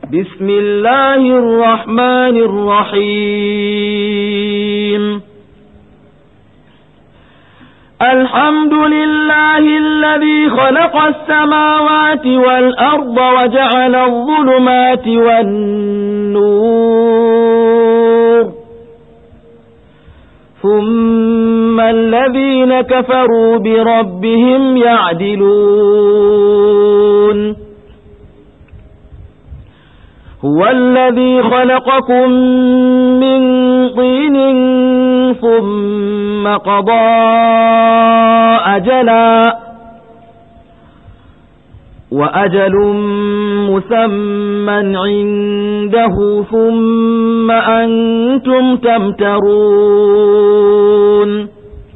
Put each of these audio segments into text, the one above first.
بسم الله الرحمن الرحيم الحمد لله الذي خلق السماوات والأرض وجعل الظلمات والنور ثم الذين كفروا بربهم يعدلون هو الذي خلقكم من طين ثم قضى أجلا وأجل مسمى عنده ثم أنتم تمترون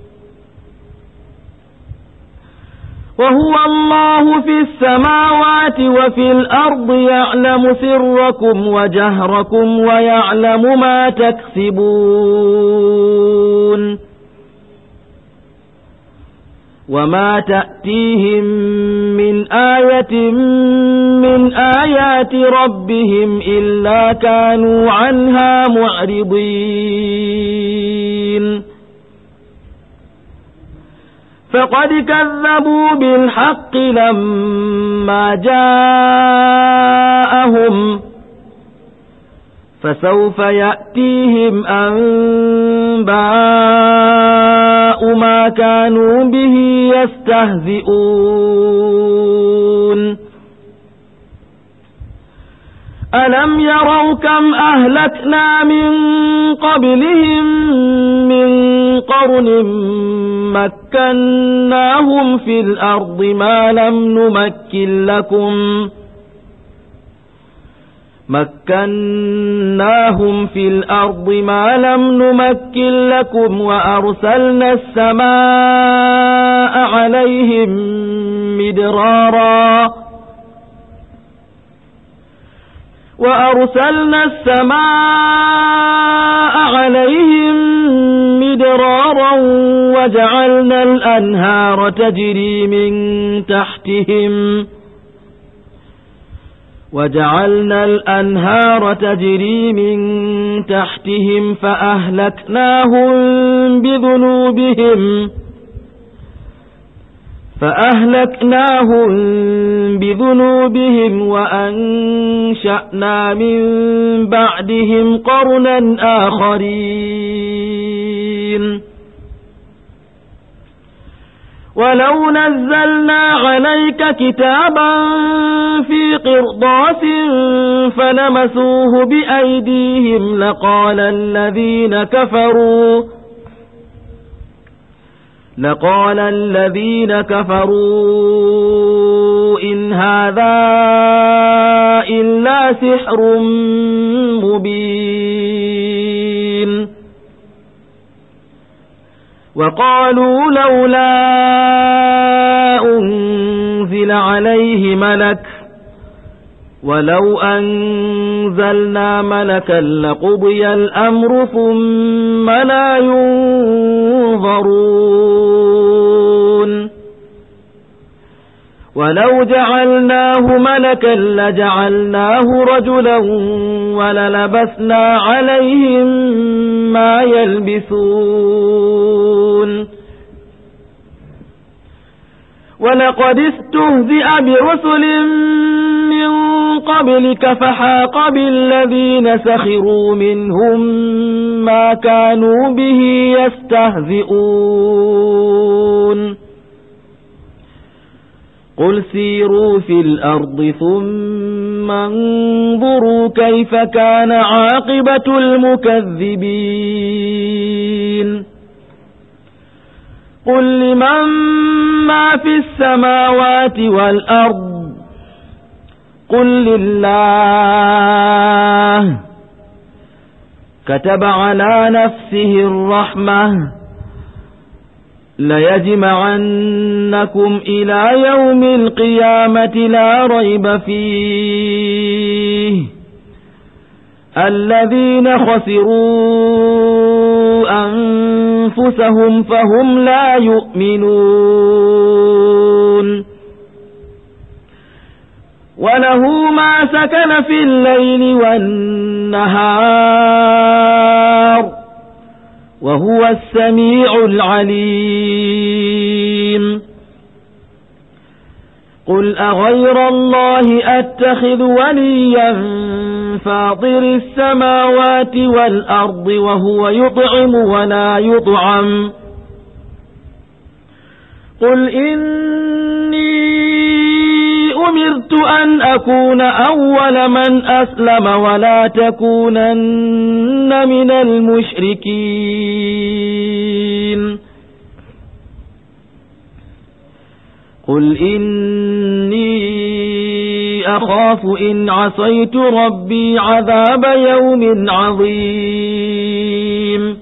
وهو الله في السماوات وفي الأرض يعلم سركم وجهركم ويعلم ما تكسبون وما تأتيهم من آية من آيات ربهم إلا كانوا عنها معرضين فقد كذبوا بالحق لما جاءهم فسوف يأتيهم أنباء ما كانوا به يستهزئون ألم يروا كم أهلكنا من قبلهم من قرن مكناهم في الأرض ما لم نمكن لكم وأرسلنا السماء عليهم مدرارا وجعلنا الأنهار تجري من تحتهم فأهلكناهم بذنوبهم وأنشأنا من بعدهم قرنا آخرين ولو نزلنا عليك كتابا في قرطاس فلمسوه بأيديهم لقال الذين كفروا إن هذا إلا سحر مبين وقالوا لولا أنزل عليه ملك ولو أنزلنا ملكا لقضي الأمر ثم لا ينظرون ولو جعلناه ملكا لجعلناه رجلا وللبسنا عليهم ما يلبسون ولقد استهزئ برسل من قبلك فحاق بالذين سخروا منهم ما كانوا به يستهزئون قل سيروا في الأرض ثم انظروا كيف كان عاقبة المكذبين قل لمن ما في السماوات والأرض قل لله كتب على نفسه الرحمة ليجمعنكم إلى يوم القيامة لا ريب فيه الذين خسروا أنفسهم فهم لا يؤمنون وله ما سكن في الليل والنهار وهو السميع العليم قل أغير الله أتخذ وليا فاطر السماوات والأرض وهو يطعم ولا يطعم قل إني أمرت أن أكون أول من أسلم ولا تكونن من المشركين قل إني أخاف إن عصيت ربي عذاب يوم عظيم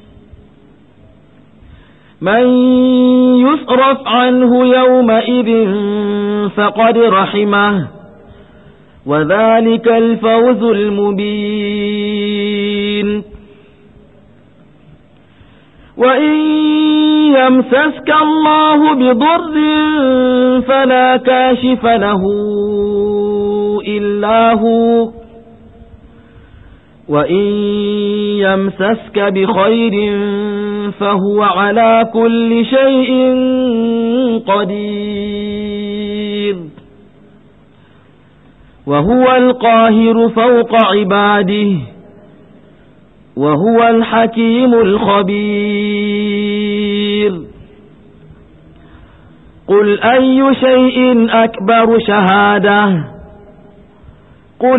من يصرف عنه يومئذ فقد رحمه وذلك الفوز المبين وإن يمسسك الله بضر فلا كاشف له إلا هو وإن يمسسك بخير فهو على كل شيء قدير وهو القاهر فوق عباده وهو الحكيم الخبير قل أي شيء أكبر شهادة قل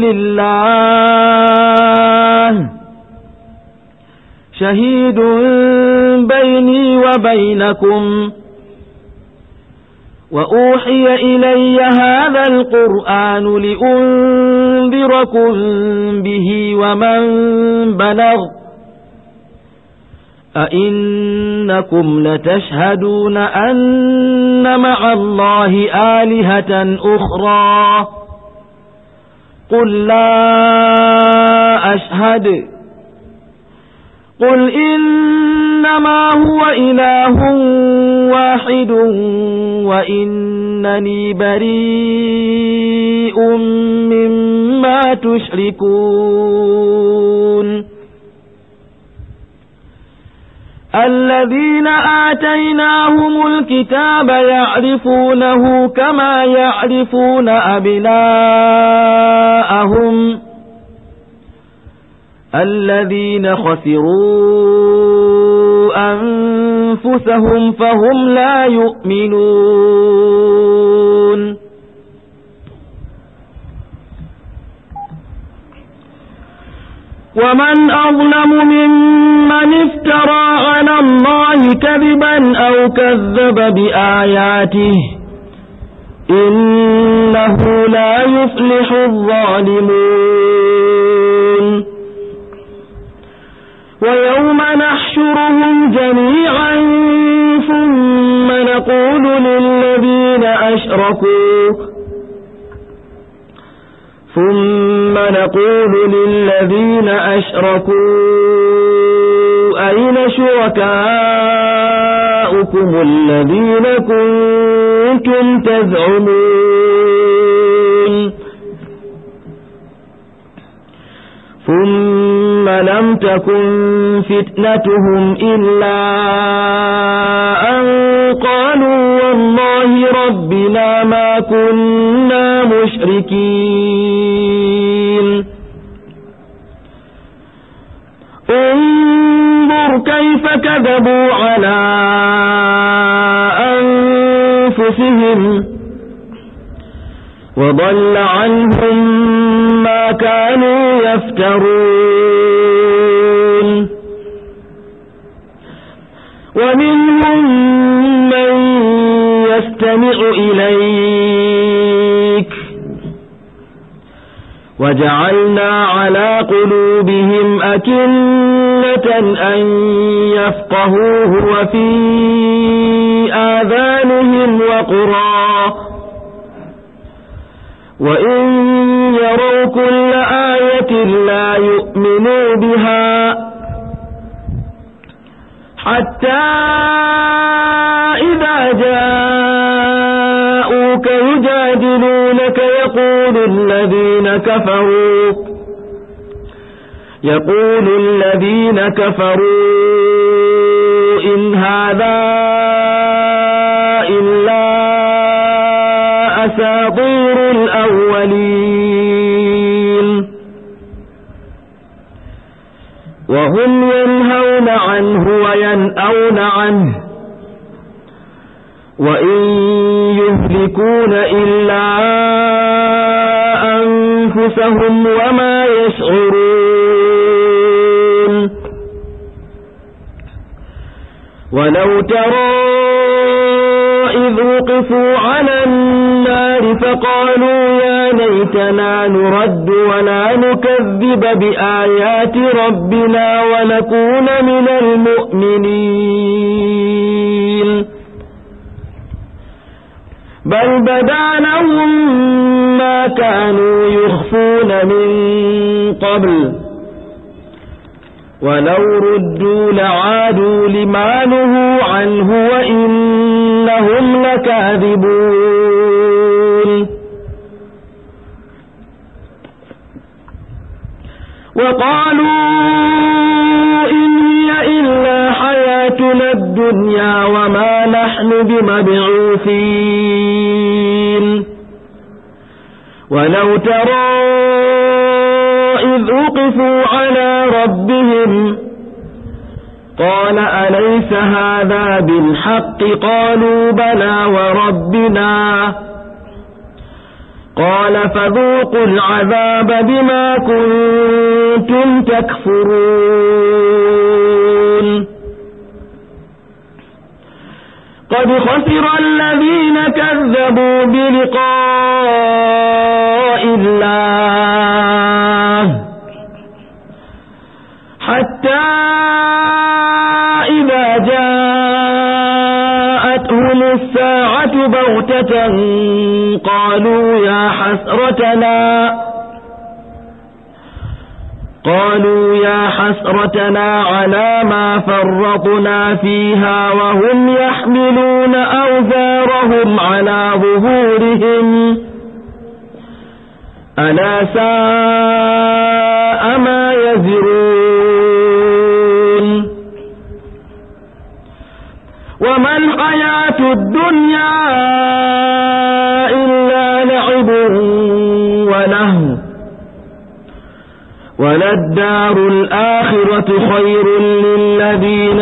الله شهيد بيني وبينكم وأوحي إلي هذا القرآن لأنذركم به ومن بلغ أئنكم لتشهدون أن مع الله آلهة أخرى قل لا أشهد قل إنما هو إله واحد وإنني بريء مما تشركون الذين آتيناهم الكتاب يعرفونه كما يعرفون أبناءهم الذين خسروا أنفسهم فهم لا يؤمنون ومن أظلم ممن افترى على الله كذبا أو كذب بآياته إنه لا يفلح الظالمون ويوم نحشرهم جميعا ثم نقول للذين أشركوا أين شركاؤكم الذين كنتم تزعمون ثم لم تكن فتنتهم إلا أن قالوا والله ربنا ما كنا مشركين انظر كيف كذبوا على أنفسهم وضل عنهم ما كانوا يفترون ومنهم من يستمع إليك وجعلنا على قلوبهم أكنة أن يفقهوه وفي آذانهم وقرا وإن يروا كل آية لا يؤمنوا بها حتى إذا جاءوك يجادلونك يقول يقول الذين كفروا إن هذا إلا أساطير الأولين وهم ينهون عنه وينأون عنه وإن يهلكون إلا أنفسهم وما يشعرون ولو ترى إذ وقفوا على النار فقالوا يا ليتنا نرد ولا نكذب بآيات ربنا ونكون من المؤمنين بل بدا لهم ما كانوا يخفون من قبل ولو ردوا لعادوا لما نهوا عنه وإنهم لكاذبون وقالوا إن هي إلا حياتنا الدنيا وما نحن بمبعوثين ولو ترى إذ وقفوا على ربهم قال أليس هذا بالحق قالوا بلى وربنا قال فذوقوا العذاب بما كنتم تكفرون قد خسر الذين كذبوا بلقاء الله حتى إذا جاءتهم الساعة بغتة قالوا يا حسرتنا على ما فرطنا فيها وهم يحملون أوزارهم على ظهورهم ألا ساء ما يزرون وما الحياة الدنيا إلا لعب ولهو وللدار الآخرة خير للذين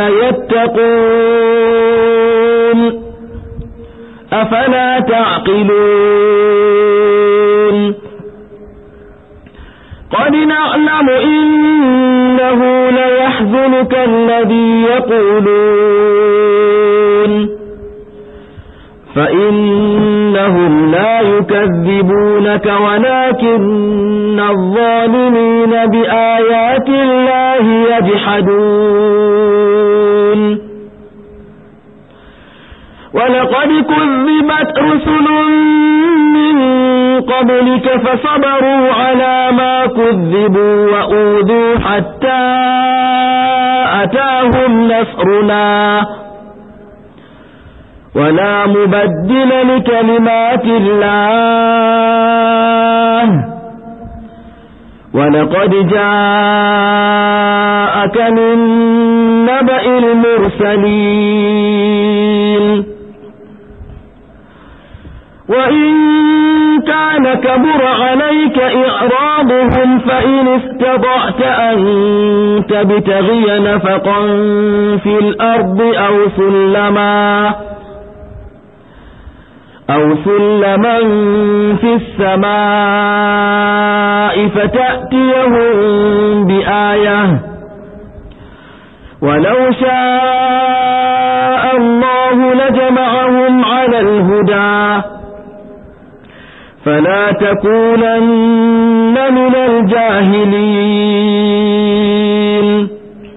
يتقون أفلا تعقلون قد نعلم إنه ليحزنك الذي يقولون فإنهم لا يكذبونك ولكن الظالمين بآيات الله يجحدون ولقد كذبت رسل من قبلك فصبروا على ما كذبوا وأوذوا حتى أتاهم نصرنا ولا مبدل لكلمات الله ولقد جاءك من نبأ المرسلين وإن كان كبر عليك إعراضهم فإن استطعت أن تبتغي نفقا في الأرض أو سلما في السماء فتأتيهم بآية ولو شاء الله لجمعهم على الهدى فلا تكونن من الجاهلين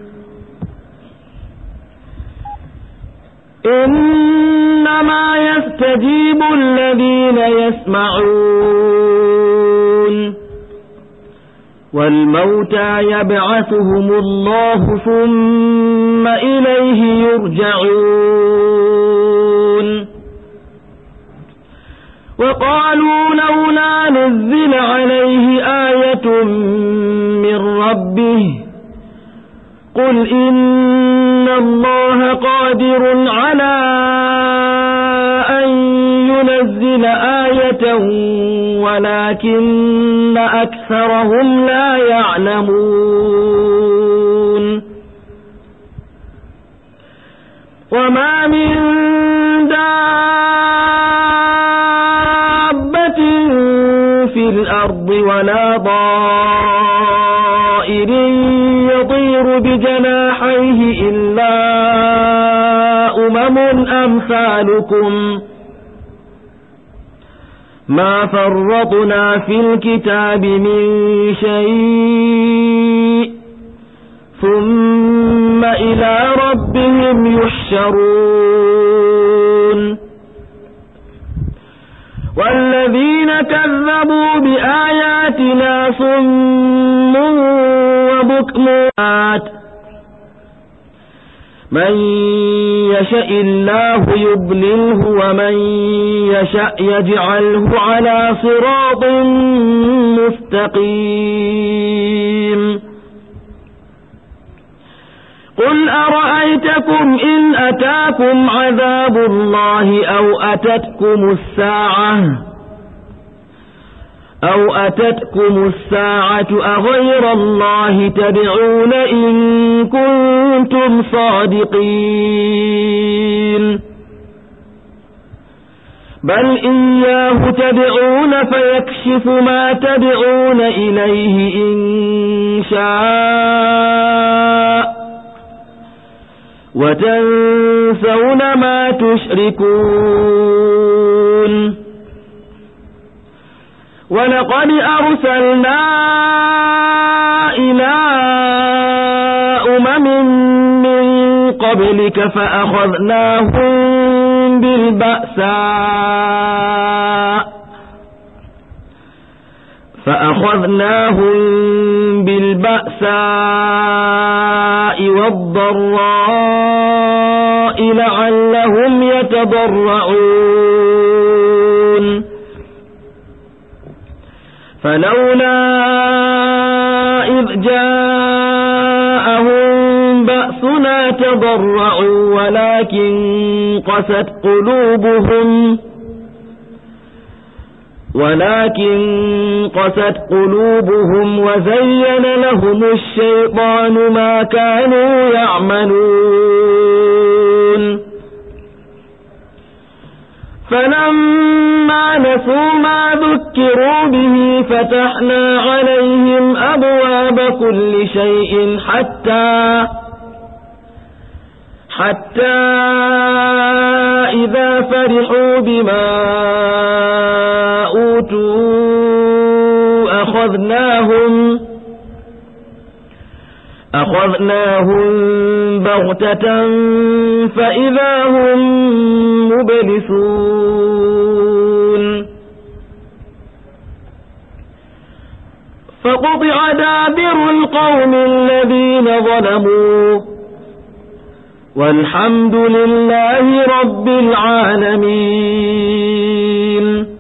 إنما يستجيب الذين يسمعون والموتى يبعثهم الله ثم إليه يرجعون وقالوا لولا نزل عليه آية من ربه قل إن الله قادر على أن ينزل آية ولكن أكثرهم لا يعلمون وما من دابة في الأرض ولا طائر يطير بجناحيه إلا أمثالكم ما فرطنا في الكتاب من شيء ثم إلى ربهم يحشرون والذين كذبوا بآياتنا صم وبكم من يشاء الله يضلله ومن يشاء يجعله على صراط مستقيم قل أرأيتكم إن أتاكم عذاب الله أو أتتكم الساعة أغير الله تدعون إن كنتم صادقين بل إياه تدعون فيكشف ما تدعون إليه إن شاء وتنسون ما تشركون ولقد أرسلنا إلى من قبلك فأخذناهم بالبأساء والضراء لعلهم يتضرعون فلولا إذ جاءهم بأسنا تضرعوا ولكن قست قلوبهم وزين لهم الشيطان ما كانوا يعملون فلما نسوا ما ذكروا به فتحنا عليهم أبواب كل شيء حتى إذا فرحوا بما أوتوا أخذناهم بغتة فإذا هم مبلسون فقطع دابر القوم الذين ظلموا والحمد لله رب العالمين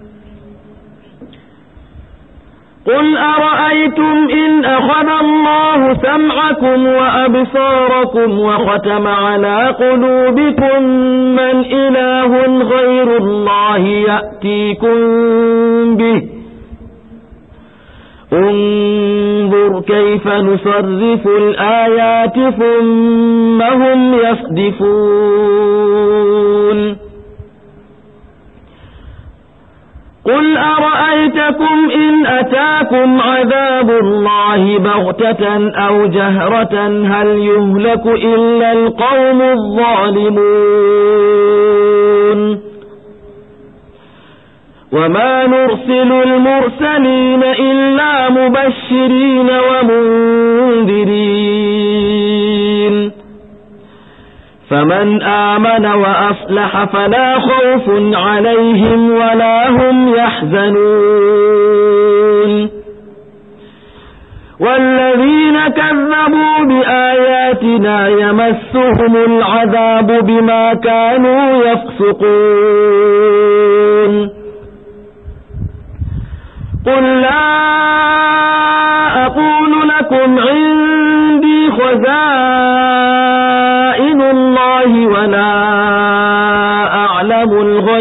قل أرأيتم إن أخذ الله سمعكم وأبصاركم وختم على قلوبكم من إله غير الله يأتيكم به انظر كيف نصرف الآيات ثم هم يصدفون قل أرأيتكم إن أتاكم عذاب الله بغتة أو جهرة هل يهلك إلا القوم الظالمون وما نرسل المرسلين إلا مبشرين ومنذرين فمن آمن وأصلح فلا خوف عليهم ولا هم يحزنون والذين كذبوا بآياتنا يمسهم العذاب بما كانوا يفسقون قل لا أقول لكم عندي خزائن الله ولا أعلم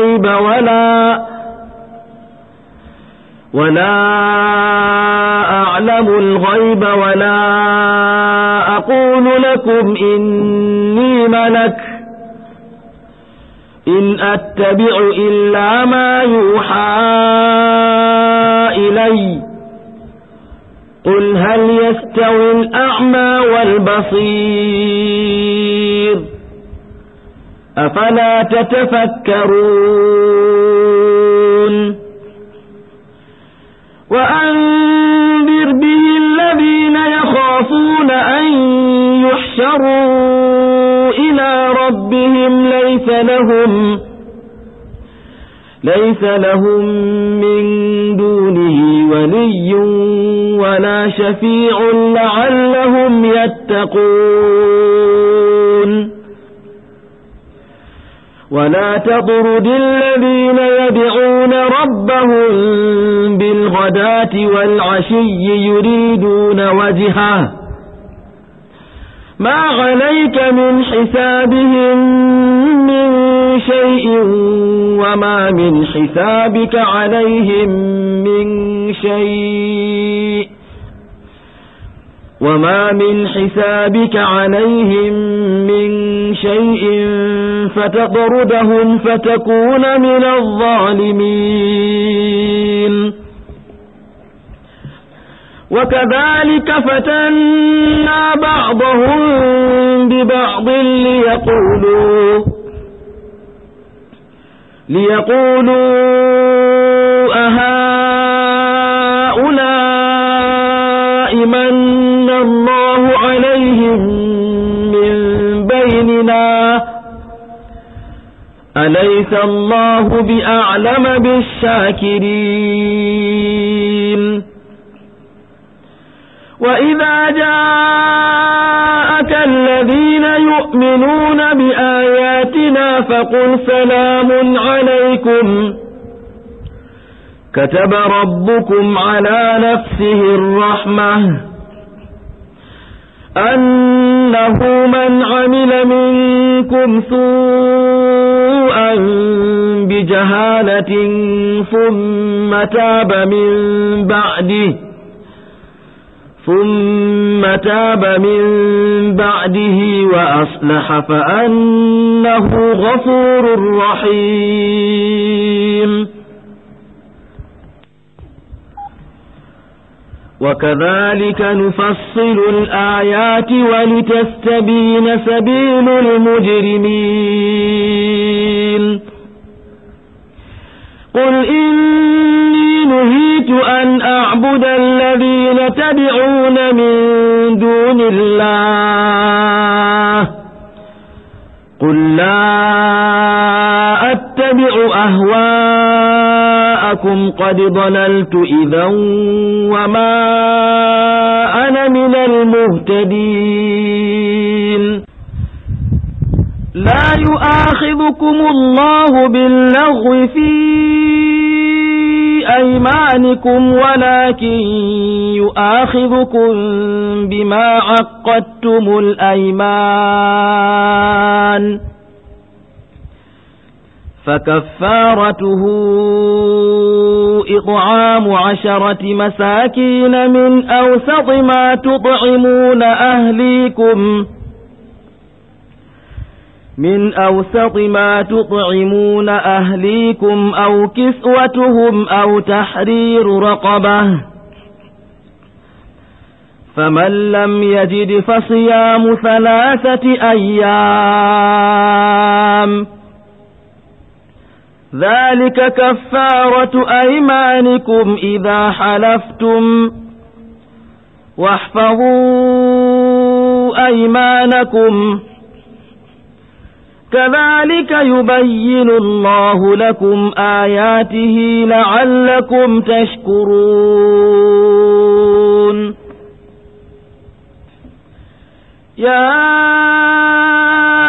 الغيب ولا أقول لكم إني ملك إن أتبع إلا ما يوحى إلي قل هل يستوي الأعمى والبصير أفلا تتفكرون وأنذر به الذين يخافون أن يحشروا إلى ربهم ليس لهم من دونه ولي ولا شفيع لعلهم يتقون ولا تطرد الذين يدعون ربهم بالغداة والعشي يريدون وجهه ما عليك من حسابهم من شيء وما من حسابك عليهم من شيء فتطردهم فتكون من الظالمين وكذلك فتنا بعضهم ببعض ليقولوا أهؤلاء من الله عليهم من بيننا أليس الله بأعلم بالشاكرين وإذا جاءك الذين يؤمنون بآياتنا فقل سلام عليكم كتب ربكم على نفسه الرحمة أنه من عمل منكم سوءا بجهالة ثم تاب من بعده وأصلح فأنه غفور رحيم وكذلك نفصل الآيات ولتستبين سبيل المجرمين قل إني نهيت أن أعبد الذين تدعون من دون الله قل لا أتبع أهواءكم قد ضللت إذا وما أنا من المهتدين لا يؤاخذكم الله باللغو في أيمانكم ولكن يؤاخذكم بما عقدتم الأيمان فكفارته إطعام 10 مساكين من أوسط ما تطعمون أهليكم أو كسوتهم أو تحرير رقبة فمن لم يجد فصيام 3 أيام ذلك كفارة أيمانكم إذا حلفتم واحفظوا أيمانكم كذلك يبين الله لكم آياته لعلكم تشكرون يا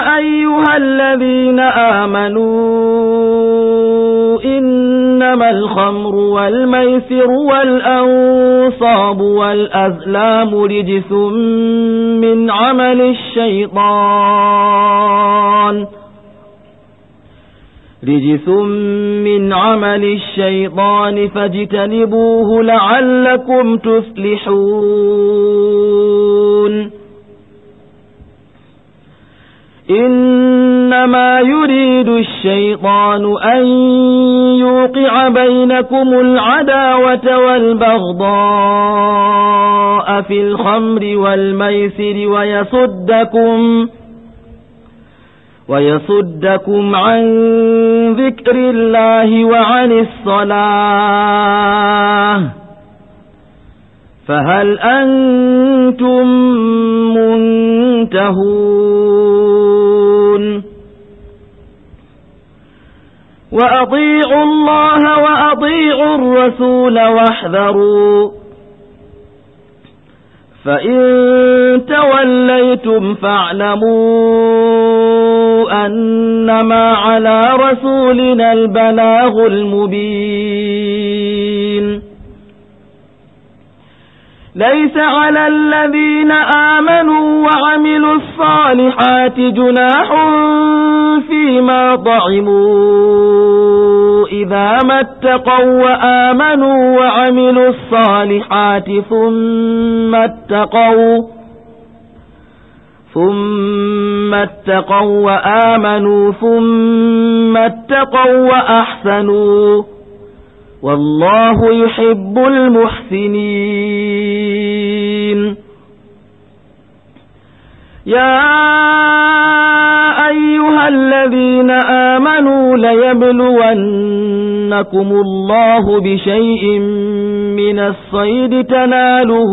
أيها الذين آمنوا إنما الخمر الخمر والميسر والأنصاب والأزلام رجس من عمل الشيطان فاجتنبوه لعلكم تفلحون إنما يريد الشيطان أن يوقع بينكم العداوة والبغضاء في الخمر والميسر ويصدكم عن ذكر الله وعن الصلاة فهل أنتم منتهون وأطيعوا الله وأطيعوا الرسول واحذروا فإن توليتم فاعلموا أنما على رسولنا البلاغ المبين ليس على الذين آمنوا وعملوا الصالحات جناح فيما طعموا إذا ما اتقوا وآمنوا وعملوا الصالحات ثم اتقوا وآمنوا ثم اتقوا وأحسنوا والله يحب المحسنين يا أيها الذين آمنوا ليبلونكم الله بشيء من الصيد تناله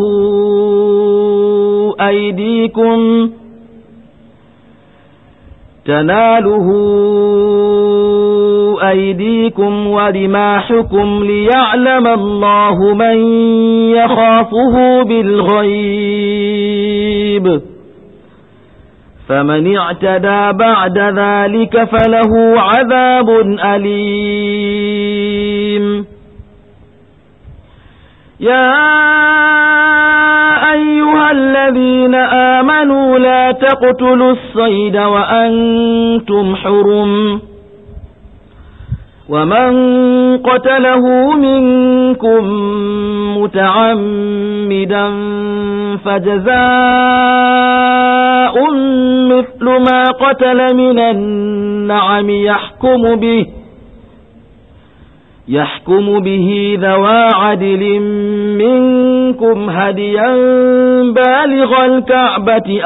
أيديكم ورماحكم ليعلم الله من يخافه بالغيب فمن اعتدى بعد ذلك فله عذاب أليم يا أيها الذين آمنوا لا تقتلوا الصيد وأنتم حرم ومن قتله منكم متعمدا فجزاء مثل ما قتل من النعم يحكم به ذوى عدل منكم هديا بالغ الكعبة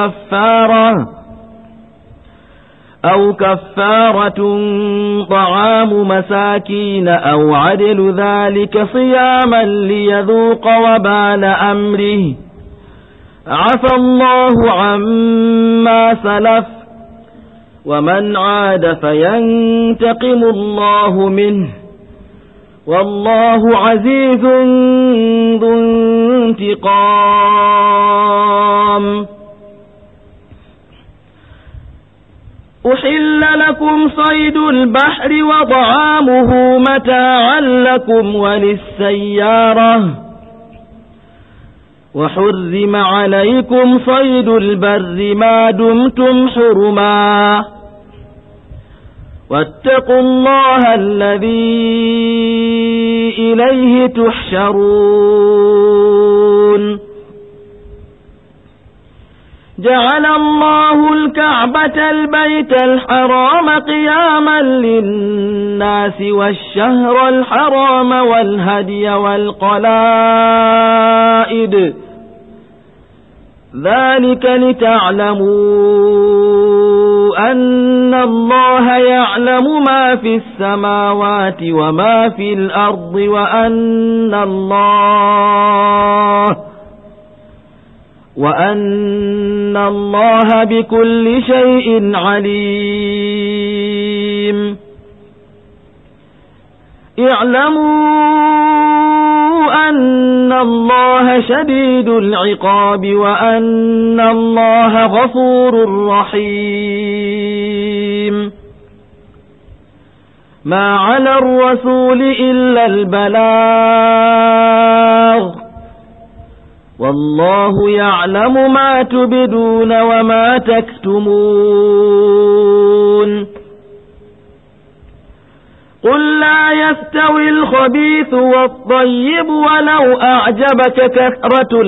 أو كفارة طعام مساكين أو عدل ذلك صياما ليذوق وبال أمره عفى الله عما سلف ومن عاد فينتقم الله منه والله عزيز ذو انتقام أحل لكم صيد البحر وطعامه متاعا لكم وللسيارة وحرم عليكم صيد البر ما دمتم حرما واتقوا الله الذي إليه تحشرون جعل الله الكعبة البيت الحرام قياما للناس والشهر الحرام والهدي والقلائد ذلك لتعلموا أن الله يعلم ما في السماوات وما في الأرض وأن الله بكل شيء عليم اعلموا أن الله شديد العقاب وأن الله غفور رحيم ما على الرسول إلا البلاغ والله يعلم ما تبدون وما تكتمون قل لا يستوي الخبيث والطيب ولو أعجبك كثرة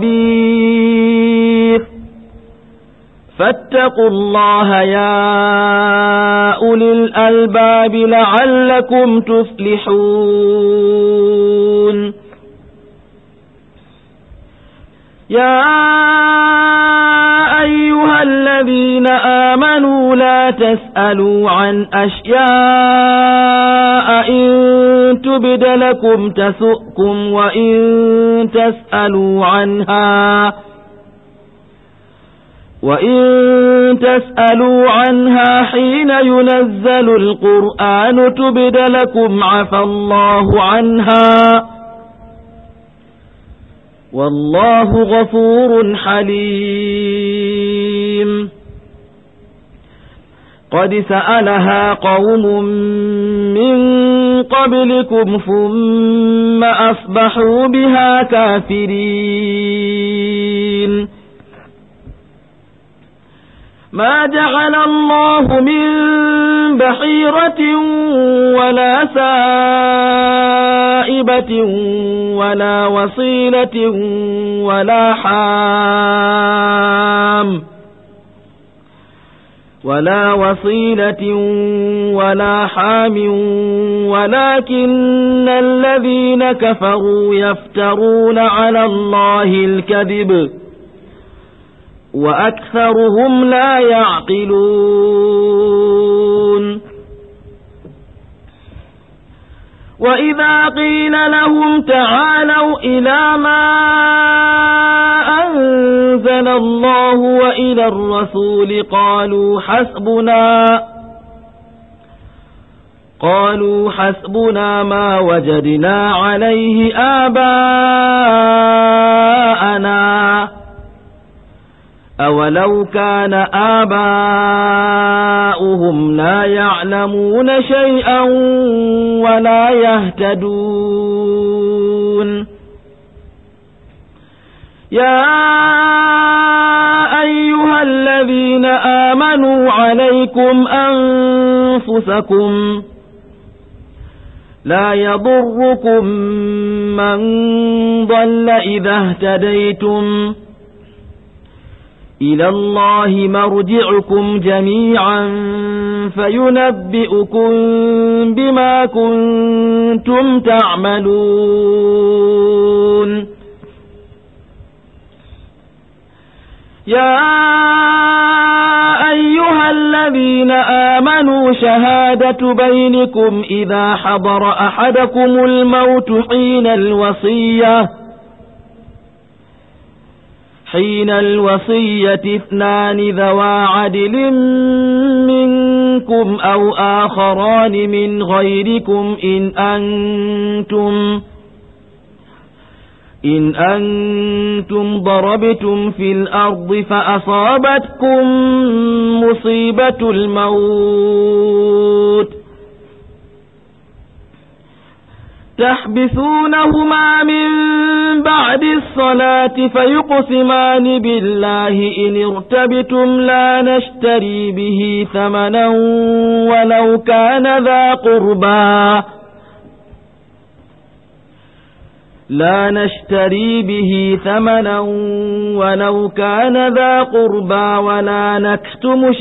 الخبيث فاتقوا الله يا أولي الألباب لعلكم تفلحون يا أيها الذين آمنوا لا تسألوا عن أشياء إن تبد لكم تسؤكم وإن تسألوا عنها حين ينزل القرآن تبد لكم عفى الله عنها والله غفور حليم قد سألها قوم من قبلكم ثم أصبحوا بها كافرين ما جعل الله من بحيرة ولا سائبة ولا وصيلة ولا حام ولكن الذين كفروا يفترون على الله الكذب وأكثرهم لا يعقلون وإذا قيل لهم تعالوا إلى ما أنزل الله وإلى الرسول قالوا حسبنا ما وجدنا عليه آباءنا أولو كان آباؤهم لا يعلمون شيئا ولا يهتدون يا أيها الذين آمنوا عليكم أنفسكم لا يضركم من ضل إذا اهتديتم إلى الله مرجعكم جميعا فينبئكم بما كنتم تعملون يا أيها الذين آمنوا شهادة بينكم إذا حضر أحدكم الموت حين الوصية اثنان ذوى عدل منكم أو آخران من غيركم إن أنتم ضربتم في الأرض فأصابتكم مصيبة الموت تحبسونهما من بعد الصلاة فيقسمان بالله إن ارتبتم لا نشتري به ثمنا ولو كان ذا قربى ولا نكتم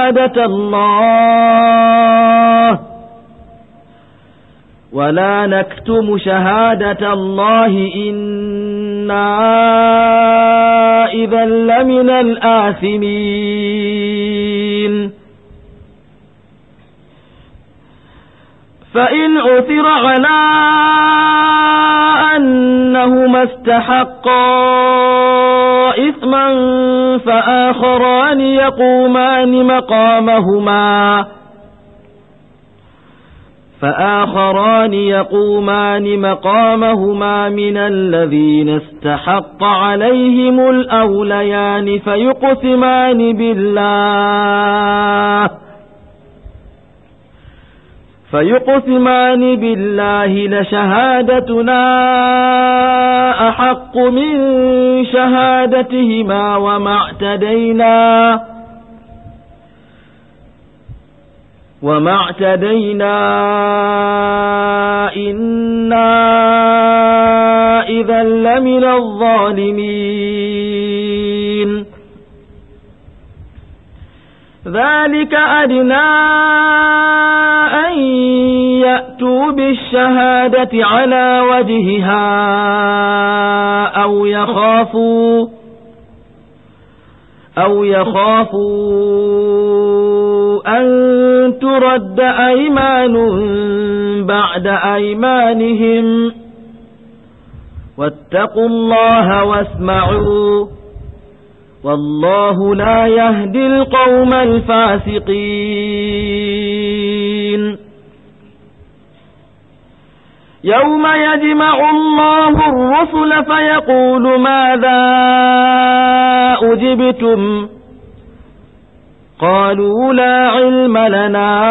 شهادة الله إنا إذا لمن الآثمين فإن عثر على أنهما استحقا إثما فآخران يقومان مقامهما من الذين استحق عليهم الأوليان فيقسمان بالله لشهادتنا أحق من شهادتهما وما اعتدينا إنا إذا لمن الظالمين ذلك أدنى أن يأتوا بالشهادة على وجهها أو يخافوا أن ترد أيمان بعد أيمانهم واتقوا الله واسمعوا والله لا يهدي القوم الفاسقين يوم يجمع الله الرسل فيقول ماذا أجبتم قالوا لا علم لنا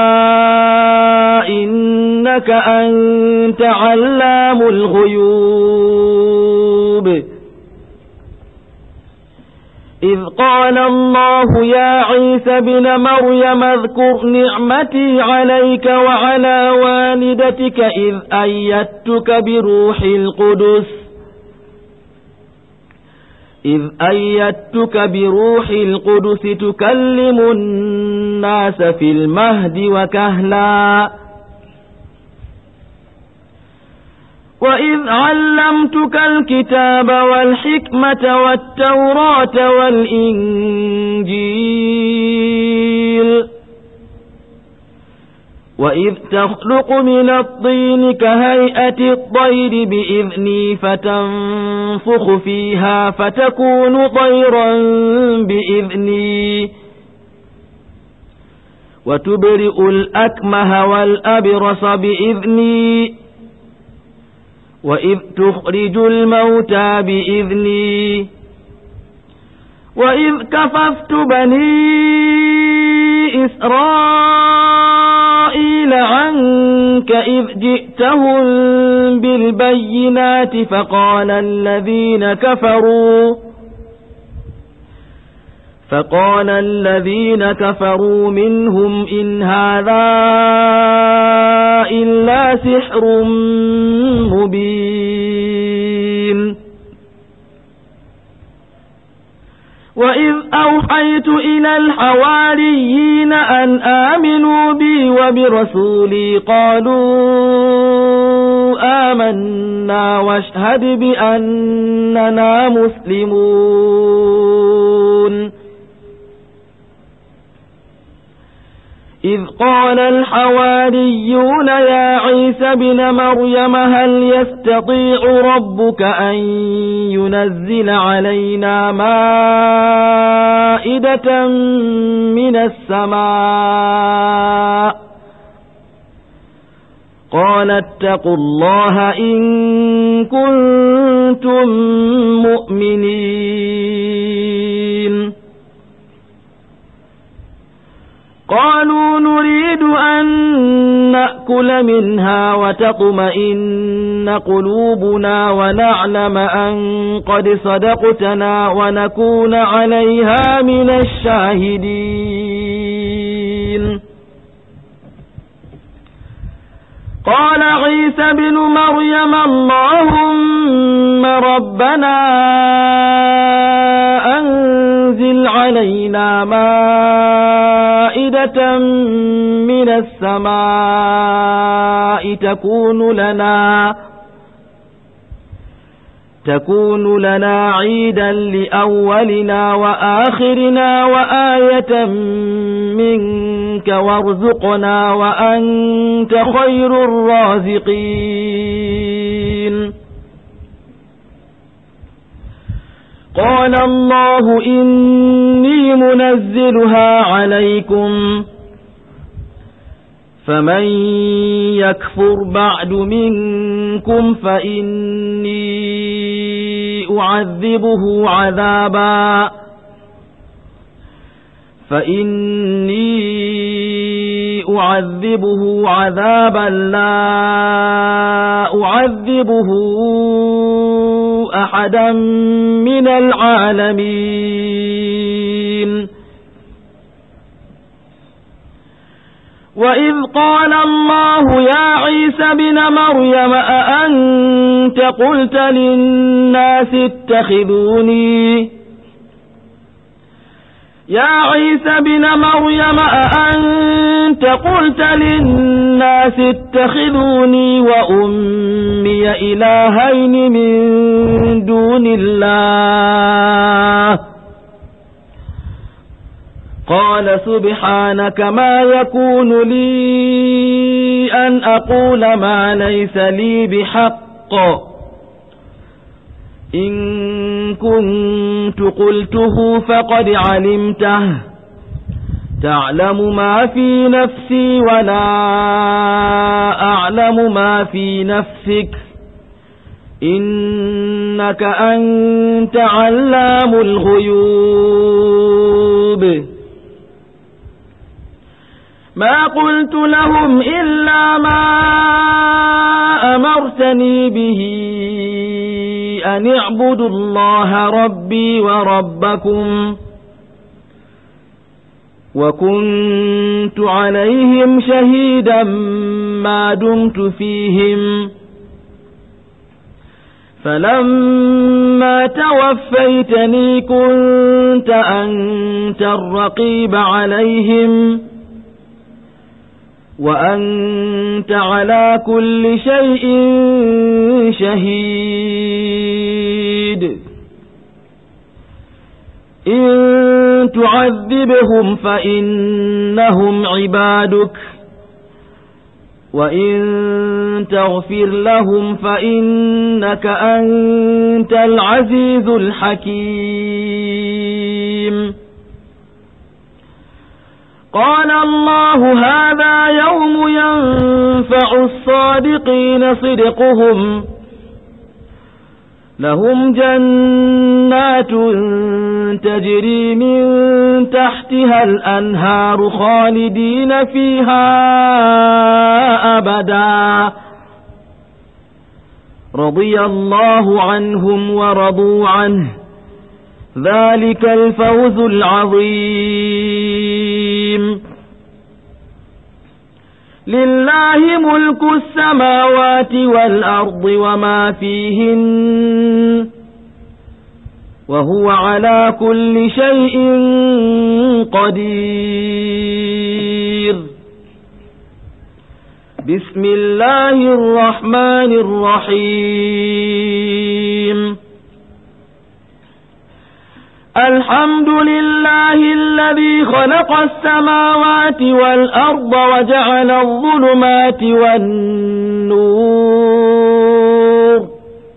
إنك أنت علام الغيوب إذ قال الله يا عيسى ابن مريم اذكر نعمتي عليك وعلى والدتك إذ أيدتك بروح القدس تكلم الناس في المهد وكهلا وإذ علمتك الكتاب والحكمة والتوراة والإنجيل وإذ تخلق من الطين كهيئة الطير بإذني فتنفخ فيها فتكون طيرا بإذني وتبرئ الأكمه والأبرص بإذني وإذ تخرج الموتى بإذني وإذ كففت بني إسرائيل عنك إذ جئتهم بالبينات فقال الذين كفروا منهم إن هذا إلا سحر مبين وإذ أوحيت إلى الحواريين أن آمنوا بي وبرسولي قالوا آمنا واشهد بأننا مسلمون إذ قال الحواريون يا عيسى ابن مريم هل يستطيع ربك أن ينزل علينا مائدة من السماء قال اتقوا الله إن كنتم مؤمنين قالوا نريد أن نأكل منها وتطمئن قلوبنا ونعلم أن قد صدقتنا ونكون عليها من الشاهدين قال عيسى ابن مريم اللهم ربنا أنزل علينا مائدة من السماء تكون لنا عيدا لأولنا وآخرنا وآية منك وارزقنا وأنت خير الرازقين قال الله إني منزلها عليكم فمن يكفر بعد منكم فإني أعذبه عذابا لا أعذبه أحدا من العالمين. وإذ قال الله يا عيسى ابن مريم أأنت قلت للناس اتخذوني يا عيسى ابن مريم أأنت قلت للناس اتخذوني وأمي إلهين من دون الله قال سبحانك ما يكون لي أن أقول ما ليس لي بحق إن كنت قلته فقد علمته تعلم ما في نفسي ولا أعلم ما في نفسك إنك أنت علام الغيوب. ما قلت لهم إلا ما أمرتني به أن اعبدوا الله ربي وربكم وكنت عليهم شهيدا ما دمت فيهم فلما توفيتني كنت أنت الرقيب عليهم وأنت على كل شيء شهيد. إن تعذبهم فإنهم عبادك وإن تغفر لهم فإنك أنت العزيز الحكيم. قال الله هذا يوم ينفع الصادقين صدقهم لهم جنات تجري من تحتها الأنهار خالدين فيها أبدا رضي الله عنهم ورضوا عنه ذلك الفوز العظيم. لله ملك السماوات والأرض وما فيهن وهو على كل شيء قدير. بسم الله الرحمن الرحيم. الحمد لله الذي خلق السماوات والأرض وجعل الظلمات والنور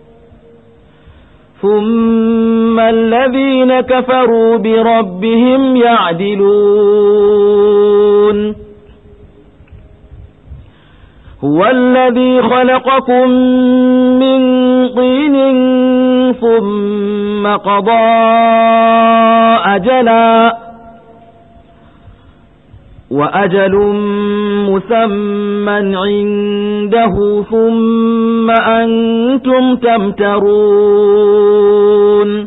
ثم الذين كفروا بربهم يعدلون. هو الذي خلقكم من طين ثم قضى أجلا وأجل مسمى عنده ثم أنتم تمترون.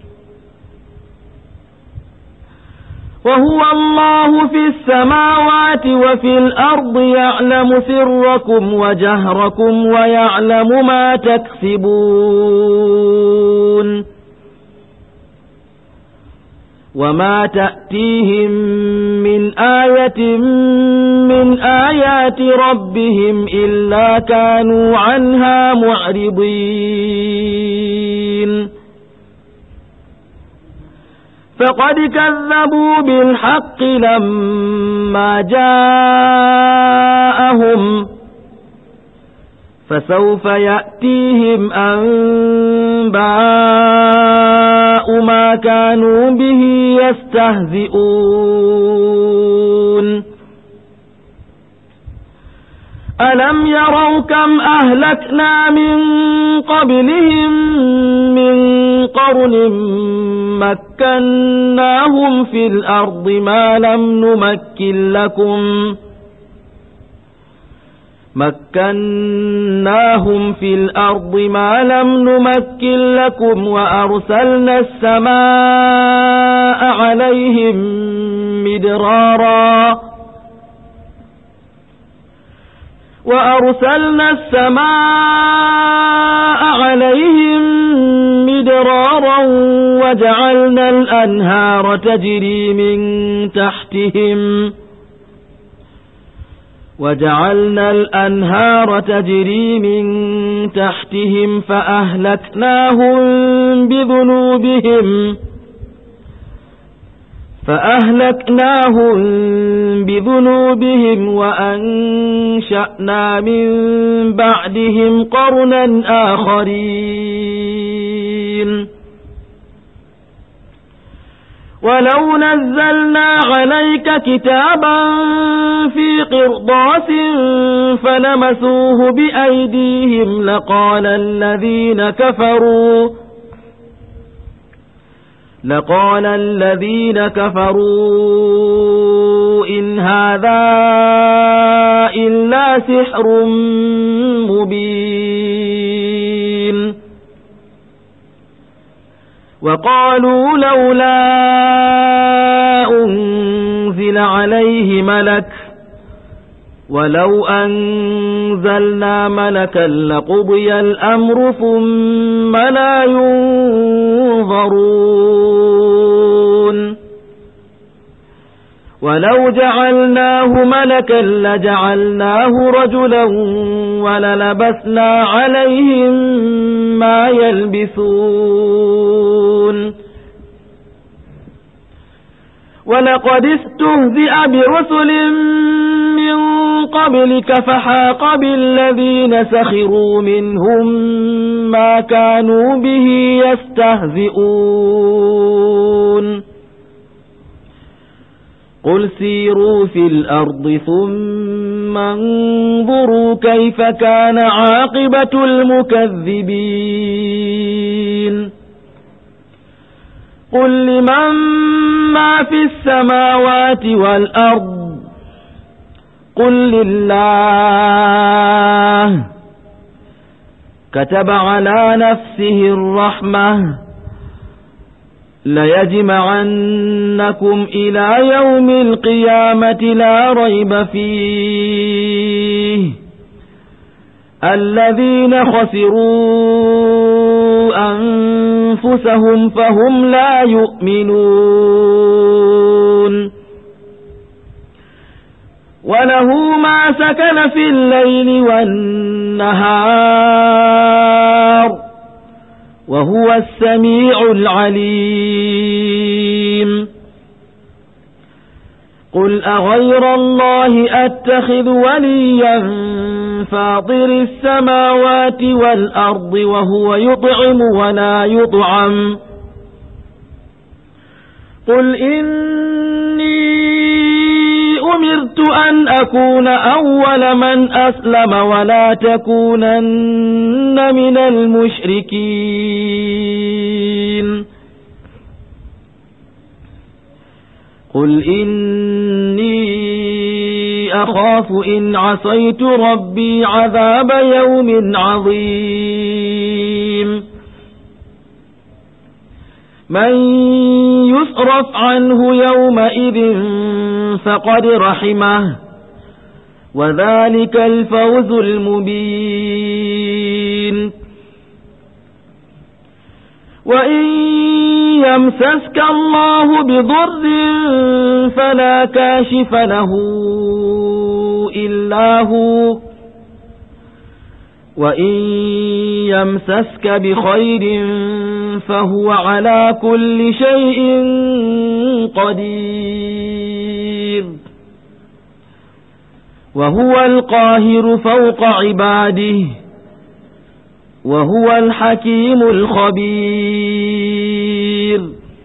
وهو الله في السماوات وفي الأرض يعلم سركم وجهركم ويعلم ما تكسبون. وما تأتيهم من آية من آيات ربهم إلا كانوا عنها معرضين. فقد كذبوا بالحق لما جاءهم فسوف يأتيهم أنباء ما كانوا به يستهزئون. ألم يروا كم أهلكنا من قبلهم من قرن مكناهم في الأرض ما لم نمكن لكم مكناهم في الأرض ما لم نمكن لكم وأرسلنا السماء عليهم مدرارا وجعلنا الأنهار تجري من تحتهم فأهلكناهم بذنوبهم وأنشأنا من بعدهم قرنا آخرين ولو نزلنا عليك كتابا في قرطاس فلمسوه بأيديهم لقال الذين كفروا إن هذا إلا سحر مبين وقالوا لولا أنزل عليه ملك ولو أنزلنا ملكا لقضي الأمر ثم لا ينظرون ولو جعلناه ملكا لجعلناه رجلا وللبسنا عليهم ما يلبسون ولقد استهزئ برسل من قبلك فحاق بالذين سخروا منهم ما كانوا به يستهزئون قل سيروا في الأرض ثم انظروا كيف كان عاقبة المكذبين قل لمن ما في السماوات والأرض قل لله كتب على نفسه الرحمة ليجمعنكم إلى يوم القيامة لا ريب فيه الذين خسروا أنفسهم فهم لا يؤمنون وله ما سكن في الليل والنهار وهو السميع العليم قل أغير الله أتخذ وليا فاطر السماوات والأرض وهو يطعم ولا يطعم قل إني أمرت أن أكون أول من أسلم ولا تكونن من المشركين قل إني أخاف إن عصيت ربي عذاب يوم عظيم من يصرف عنه يومئذ فقد رحمه وذلك الفوز المبين وإن يمسسك الله بضر فلا كاشف له إلا هو وإن يمسسك بخير فهو على كل شيء قدير وهو القاهر فوق عباده وهو الحكيم الخبير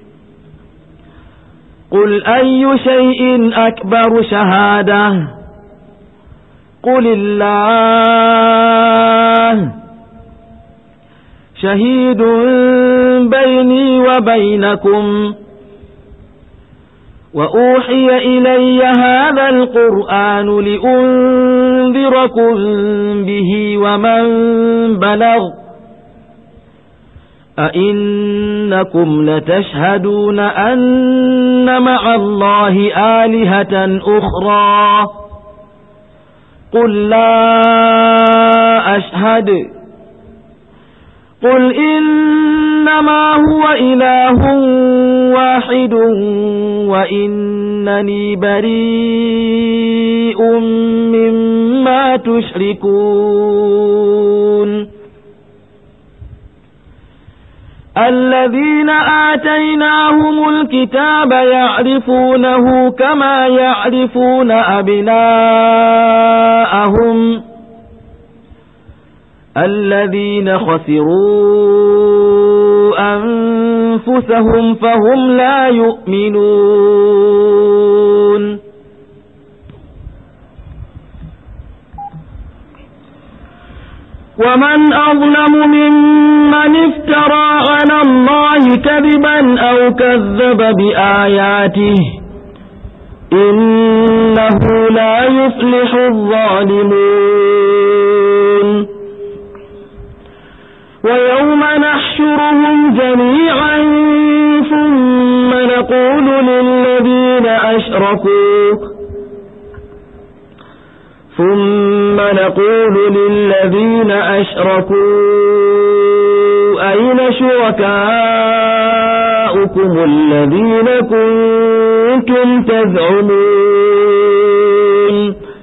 قل أي شيء أكبر شهادة قل الله شهيد بيني وبينكم وأوحي إلي هذا القرآن لأنذركم به ومن بلغ أئنكم لتشهدون أن مع الله آلهة أخرى قل لا أشهد قل إنما هو إله واحد وإنني بريء مما تشركون الذين آتيناهم الكتاب يعرفونه كما يعرفون أبناءهم الذين خسروا أنفسهم فهم لا يؤمنون ومن أظلم ممن افترى على الله كذبا أو كذب بآياته إنه لا يفلح الظالمون ويوم نحشرهم جميعا ثم نقول للذين أشركوا أين شركاؤكم الذين كنتم تزعمون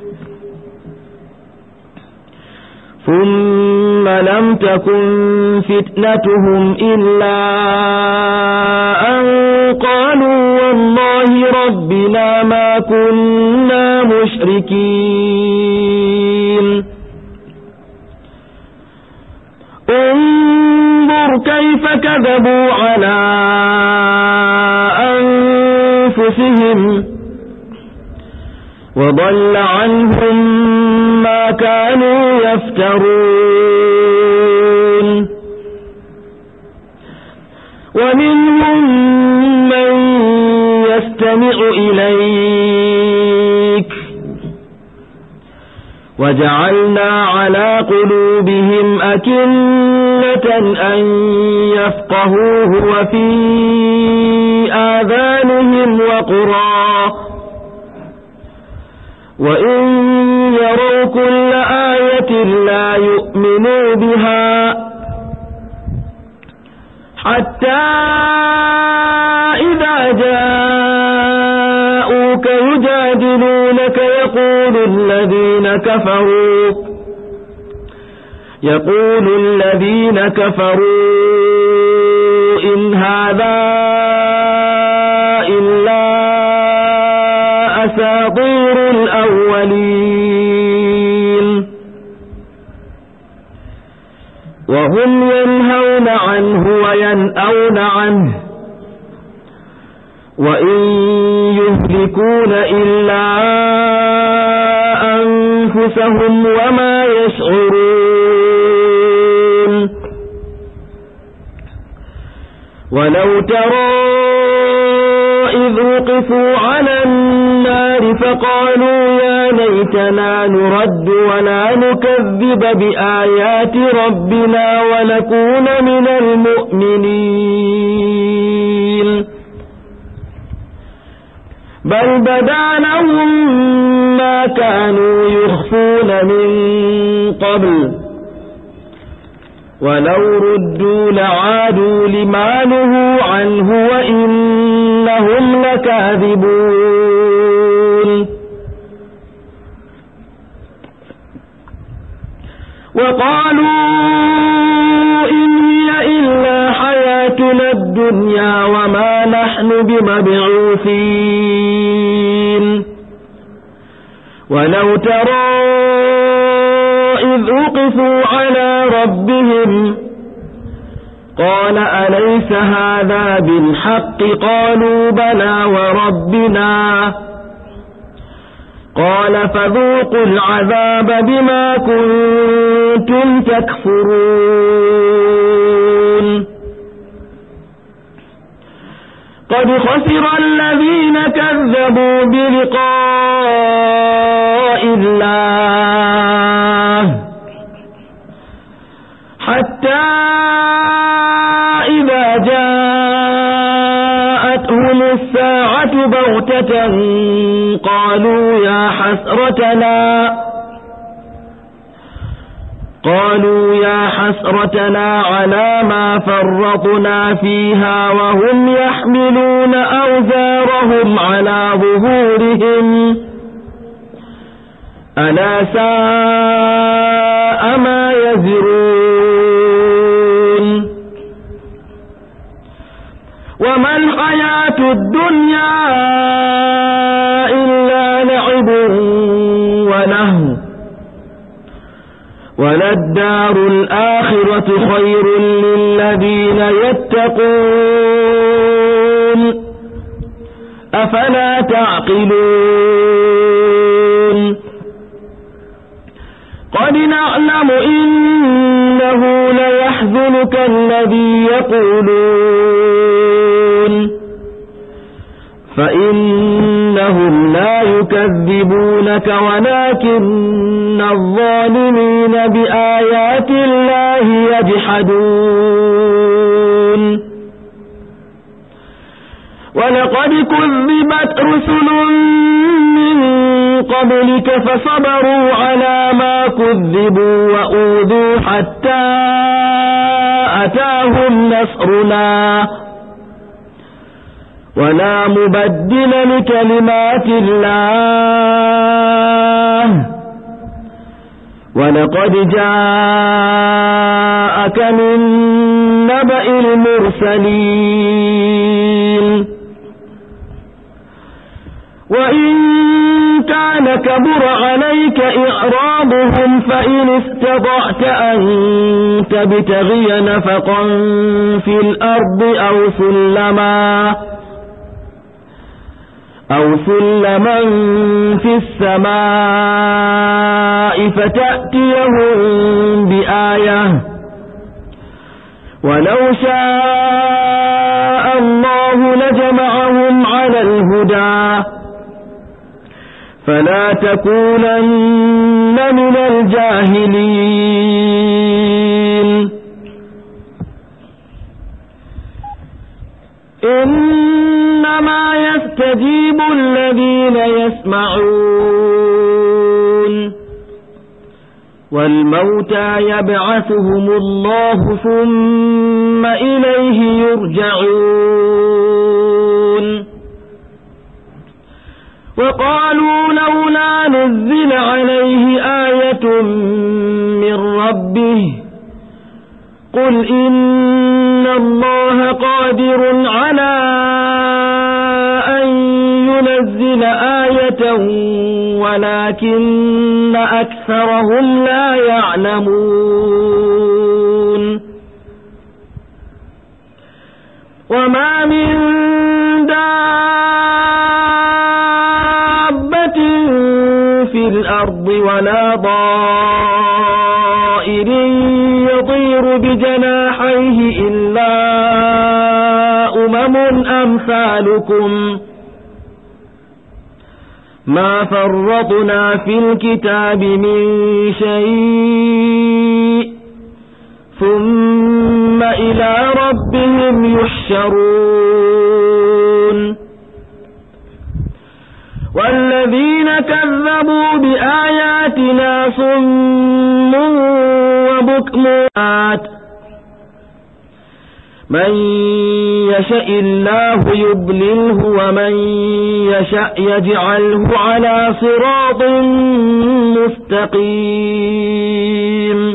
ثم لم تكن فتنتهم إلا أن قالوا والله ربنا ما كنا مشركين انظر كيف كذبوا على أنفسهم وضل عنهم ما كانوا يفترون ومنهم من يستمع إليك وجعلنا على قلوبهم أكنة أن يفقهوه وفي آذانهم وقرا وإن يروا كل آية لا يؤمنوا بها حتى إذا جاءوك يجادلونك يقول الذين كفروا إن هذا إلا أساطير الأولين وهم ينهون عنه وينأون عنه وإن يهلكون إلا أنفسهم وما يشعرون ولو ترى إذ وقفوا على النار فقالوا يا ليتنا نرد ولا نكذب بآيات ربنا ونكون من المؤمنين بل بدا لهم ما كانوا يخفون من قبل ولو ردوا لعادوا لما نهوا عنه وإنهم لكاذبون وقالوا إن هي إلا حياتنا الدنيا وما نحن بمبعوثين ولو ترى إذ وقفوا على ربهم قال أليس هذا بالحق قالوا بلى وربنا قال فذوقوا العذاب بما كنتم تكفرون قد خسر الذين كذبوا بلقاء الله حتى إذا جاءتهم الساعة بغتة قالوا يا حسرتنا على ما فرطنا فيها وهم يحملون أوزارهم على ظهورهم ألا ساء ما يزرون وما الحياة الدنيا إلا لعب ولهو وللدار الآخرة خير للذين يتقون أفلا تعقلون قد نعلم إنه ليحزنك الذي يقولون فإنهم لا يكذبونك ولكن الظالمين بآيات الله يجحدون ولقد كذبت رسل من قبلك فصبروا على ما كذبوا وأوذوا حتى أتاهم نصرنا ولا مبدل لكلمات الله ولقد جاءك من نبأ المرسلين وإن كان كبر عليك إعراضهم فإن استطعت أن تبتغي نفقا في الأرض أو سلما في السماء فتأتيهم بآية ولو شاء الله لجمعهم على الهدى فلا تكونن من الجاهلين إنما يستجيب الذين يسمعون والموتى يبعثهم الله ثم إليه يرجعون وقالوا لولا نزل عليه آية من ربه قل إن الله قادر على أن ينزل آية ولكن أكثرهم لا يعلمون وما من دابة في الأرض ولا طائر يطير بجناحيه إلا أمثالكم ما فرطنا في الكتاب من شيء ثم إلى ربهم يحشرون والذين كذبوا بآياتنا صم وبكم من يشاء الله يضلله ومن يشاء يجعله على صراط مستقيم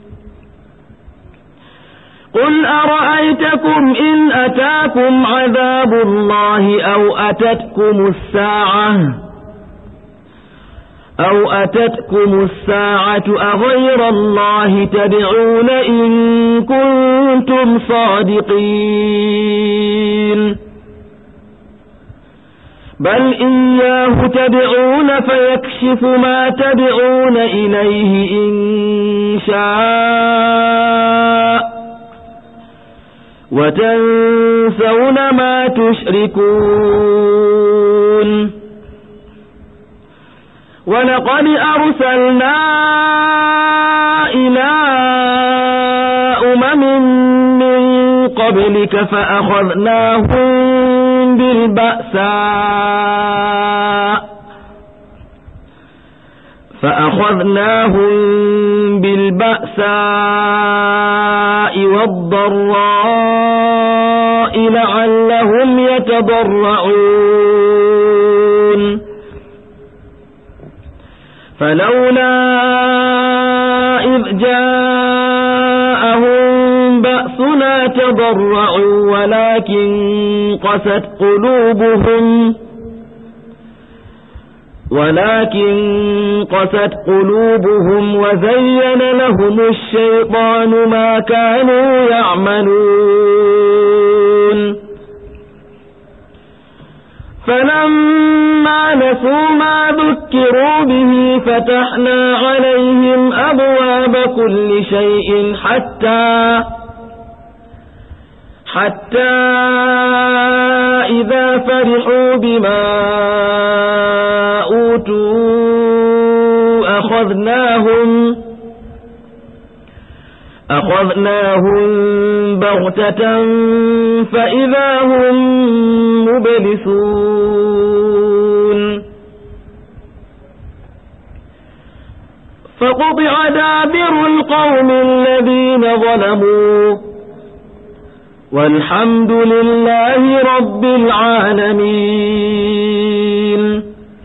قل أرأيتكم إن أتاكم عذاب الله أو أتتكم الساعة أغير الله تدعون إن كنتم صادقين بل إياه تدعون فيكشف ما تدعون إليه إن شاء وتنسون ما تشركون ولقد أرسلنا إلى أمم من قبلك فأخذناهم بالبأساء والضراء لعلهم يتضرعون فلولا إذ جاءهم بأسنا تضرعوا ولكن قست قلوبهم وزين لهم الشيطان ما كانوا يعملون فلما نسوا ما ذكروا به فتحنا عليهم أبواب كل شيء حتى إذا فرحوا بما أوتوا أخذناهم بغتة فإذا هم مبلسون فقطع دابر القوم الذين ظلموا والحمد لله رب العالمين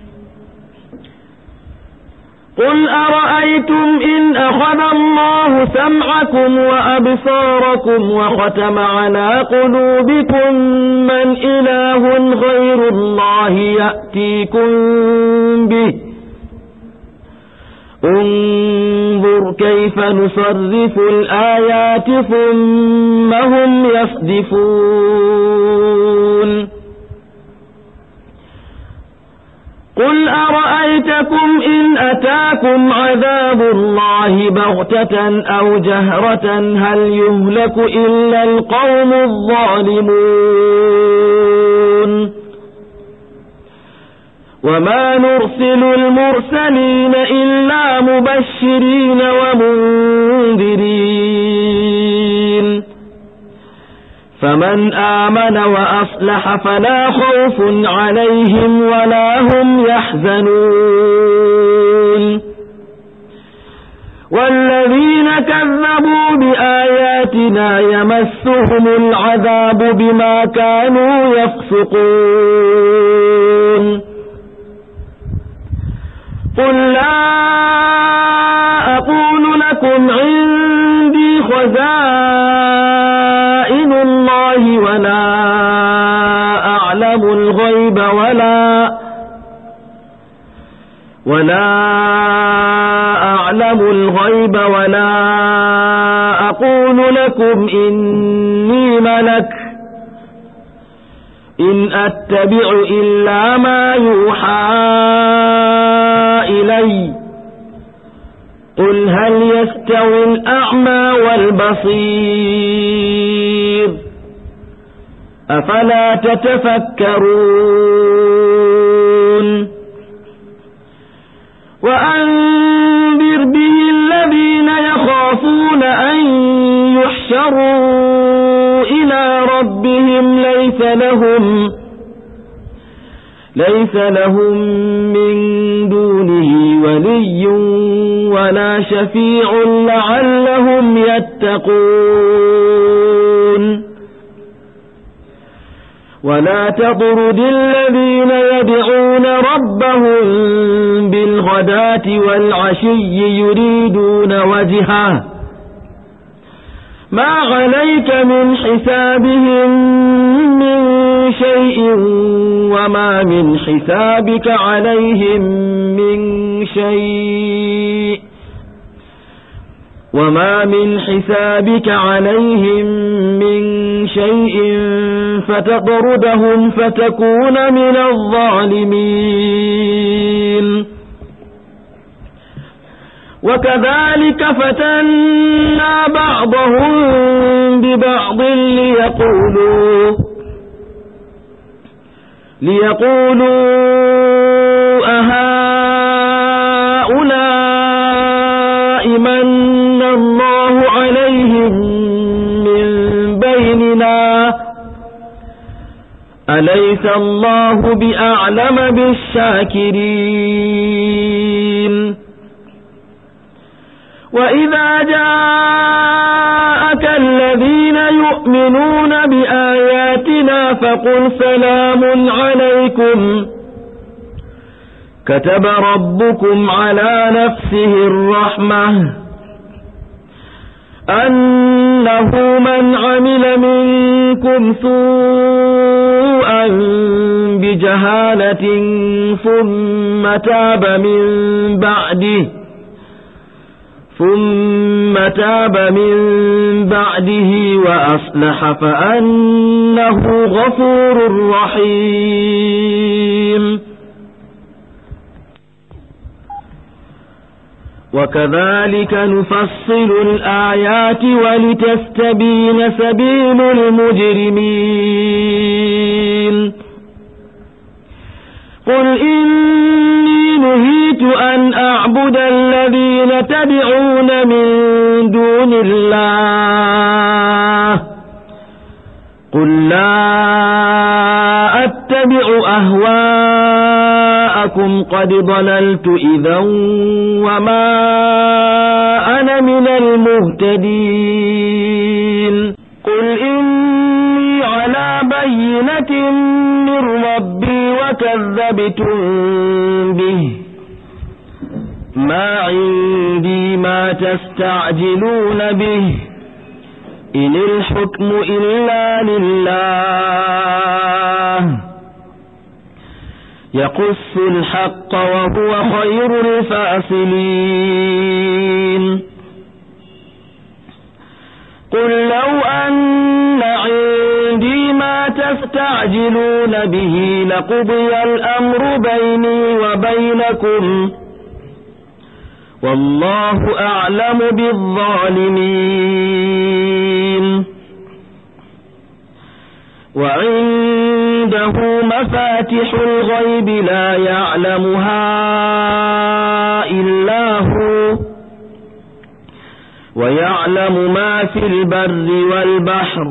قل أرأيتم إن أخذ الله سمعكم وأبصاركم وختم على قلوبكم من إله غير الله يأتيكم به انظر كيف نصرف الآيات ثم هم يصدفون قل أرأيتكم إن أتاكم عذاب الله بغتة أو جهرة هل يهلك إلا القوم الظالمون وما نرسل المرسلين إلا مبشرين ومنذرين فمن آمن وأصلح فلا خوف عليهم ولا هم يحزنون والذين كذبوا بآياتنا يمسهم العذاب بما كانوا يفسقون قل لا أقول لكم عندي خزائن الله ولا أعلم الغيب ولا أقول لكم إني ملك إن أتبع إلا ما يوحى إلي قل هل يستوي الأعمى والبصير أفلا تتفكرون وأنذر به الذين يخافون أن يحشروا إلى ربهم ليس لهم من دونه ولي ولا شفيع لعلهم يتقون ولا تطرد الذين يدعون ربهم بالغداة والعشي يريدون وجهه ما عليك من حسابهم من شيء وما من حسابك عليهم من شيء فتطردهم فتكون من الظالمين وكذلك فتنا بعضهم ببعض ليقولوا أهؤلاء من الله عليهم من بيننا أليس الله بأعلم بالشاكرين وإذا جاءك الذين يؤمنون بآياتنا فقل سلام عليكم كتب ربكم على نفسه الرحمة أنه من عمل منكم سوءا بجهالة ثم تاب من بعده وأصلح فأنه غفور رحيم وكذلك نفصل الآيات ولتستبين سبيل المجرمين قل إني نهيت أن أعبد الذين تدعون من دون الله قل لا أتبع أهواءكم قد ضللت إذا وما أنا من المهتدين قل إني على بينة من ربي وكذبتم به ما عندي ما تستعجلون به إن الحكم إلا لله يقص الحق وهو خير الفاصلين قل لو أن عندي ما تستعجلون به لقضي الأمر بيني وبينكم والله أعلم بالظالمين وعنده مفاتح الغيب لا يعلمها إلا هو ويعلم ما في البر والبحر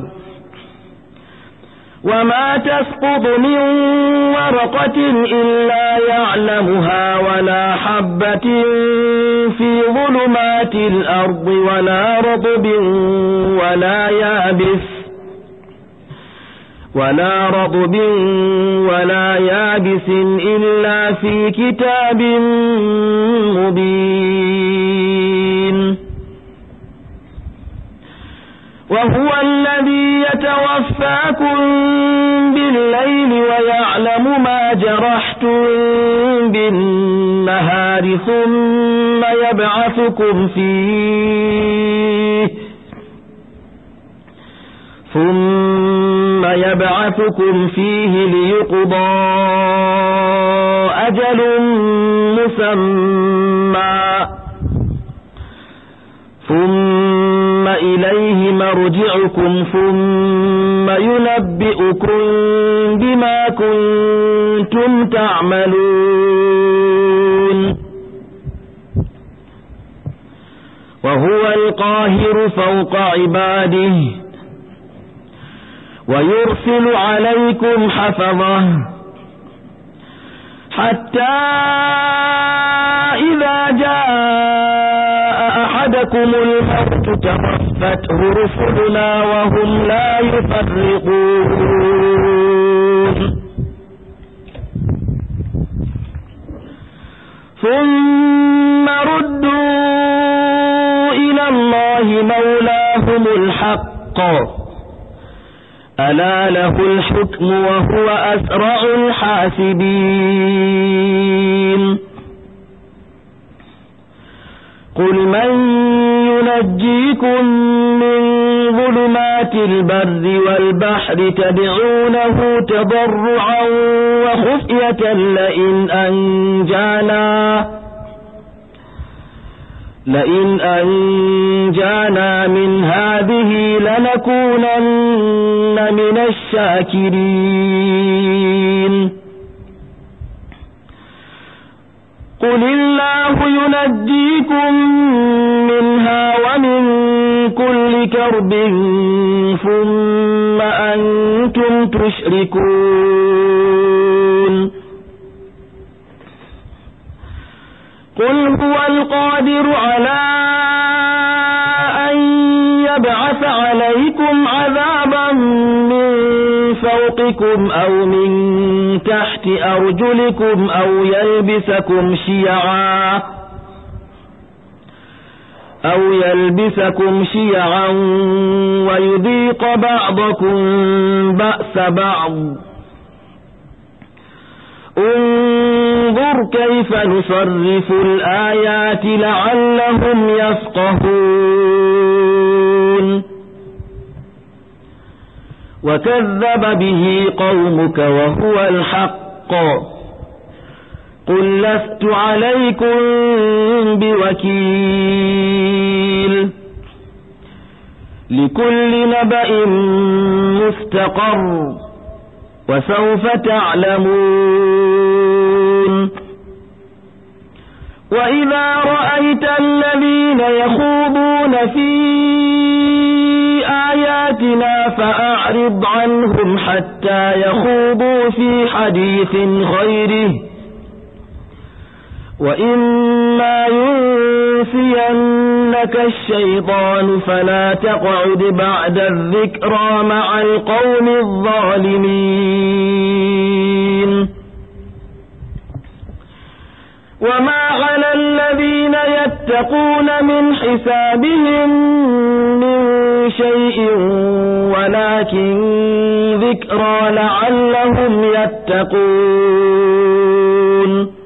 وما تسقط من ورقة إلا يعلمها ولا حبة في ظلمات الأرض ولا رطب ولا يابس إلا في كتاب مبين وهو الذي يتوفاكم بالليل ويعلم ما جرحتم بالنهار ثم يبعثكم فيه ليقضى أجل مسمى ثم إليه مرجعكم ثم ينبئكم بما كنتم تعملون وهو القاهر فوق عباده ويرسل عليكم حفظه حتى إذا جاء أحدكم الموت توفته رسلنا وهم لا يفرقون ثم ردوا إلى الله مولاهم الحق ألا له الحكم وهو أسرع الحاسبين قل من ينجيكم من ظلمات البر والبحر تدعونه تضرعا لئن أنجانا من هذه لنكونن من الشاكرين قل الله ينجيكم منها ومن كل كرب ثم أنتم تشركون قل هو القادر على أن يبعث عليكم عذابا من فوقكم أو من تحت أرجلكم أو يلبسكم شيعا ويذيق بعضكم بأس بعض انظر كيف نصرف الآيات لعلهم يفقهون وكذب به قومك وهو الحق قل لست عليكم بوكيل لكل نبأ مستقر وسوف تعلمون وإذا رأيت الذين يخوضون في آياتنا فأعرض عنهم حتى يخوضوا في حديث غيره وإما ينسينك الشيطان فلا تقعد بعد الذكرى مع القوم الظالمين وما على الذين يتقون من حسابهم من شيء ولكن ذكرى لعلهم يتقون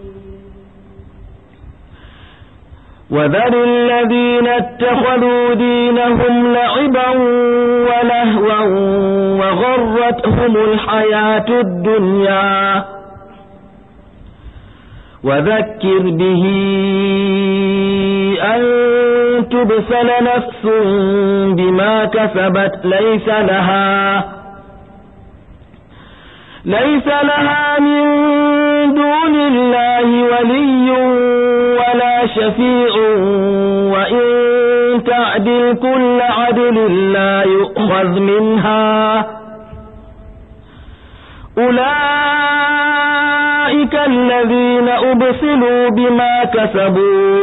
وذر الذين اتخذوا دينهم لعبا ولهوا وغرتهم الحياة الدنيا وذكر به أن تبسل نفس بما كسبت ليس لها من دون الله ولي ولا شفيع وإن تعدل كل عدل لا يؤخذ منها أولئك الذين أبسلوا بما كسبوا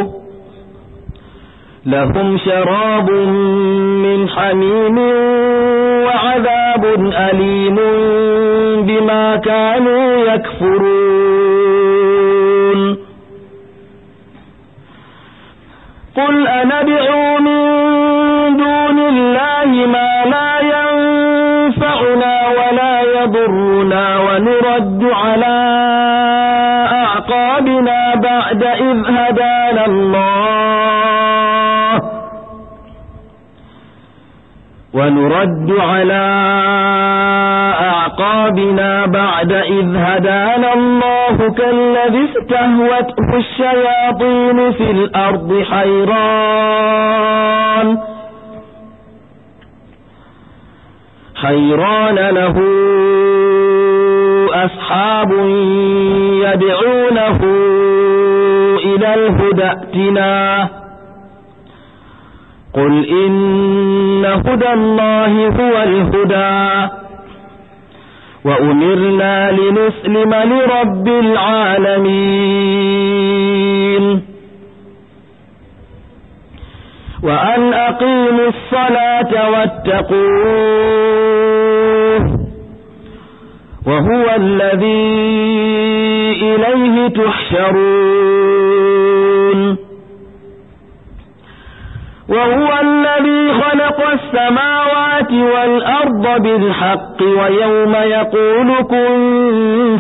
لهم شراب من حميم وعذاب أليم بما كانوا يكفرون قل أندعو من دون الله ما لا ينفعنا ولا يضرنا ونرد على أعقابنا بعد إذ هدانا الله كالذي استهوته الشياطين في الأرض حيران له أصحاب يدعونه إلى الهدى ائتنا قل إن هدى الله هو الهدى وأمرنا لنسلم لرب العالمين وأن أقيموا الصلاة واتقوه وهو الذي إليه تحشرون وهو الذي خلق السماوات والأرض بالحق ويوم يقول كن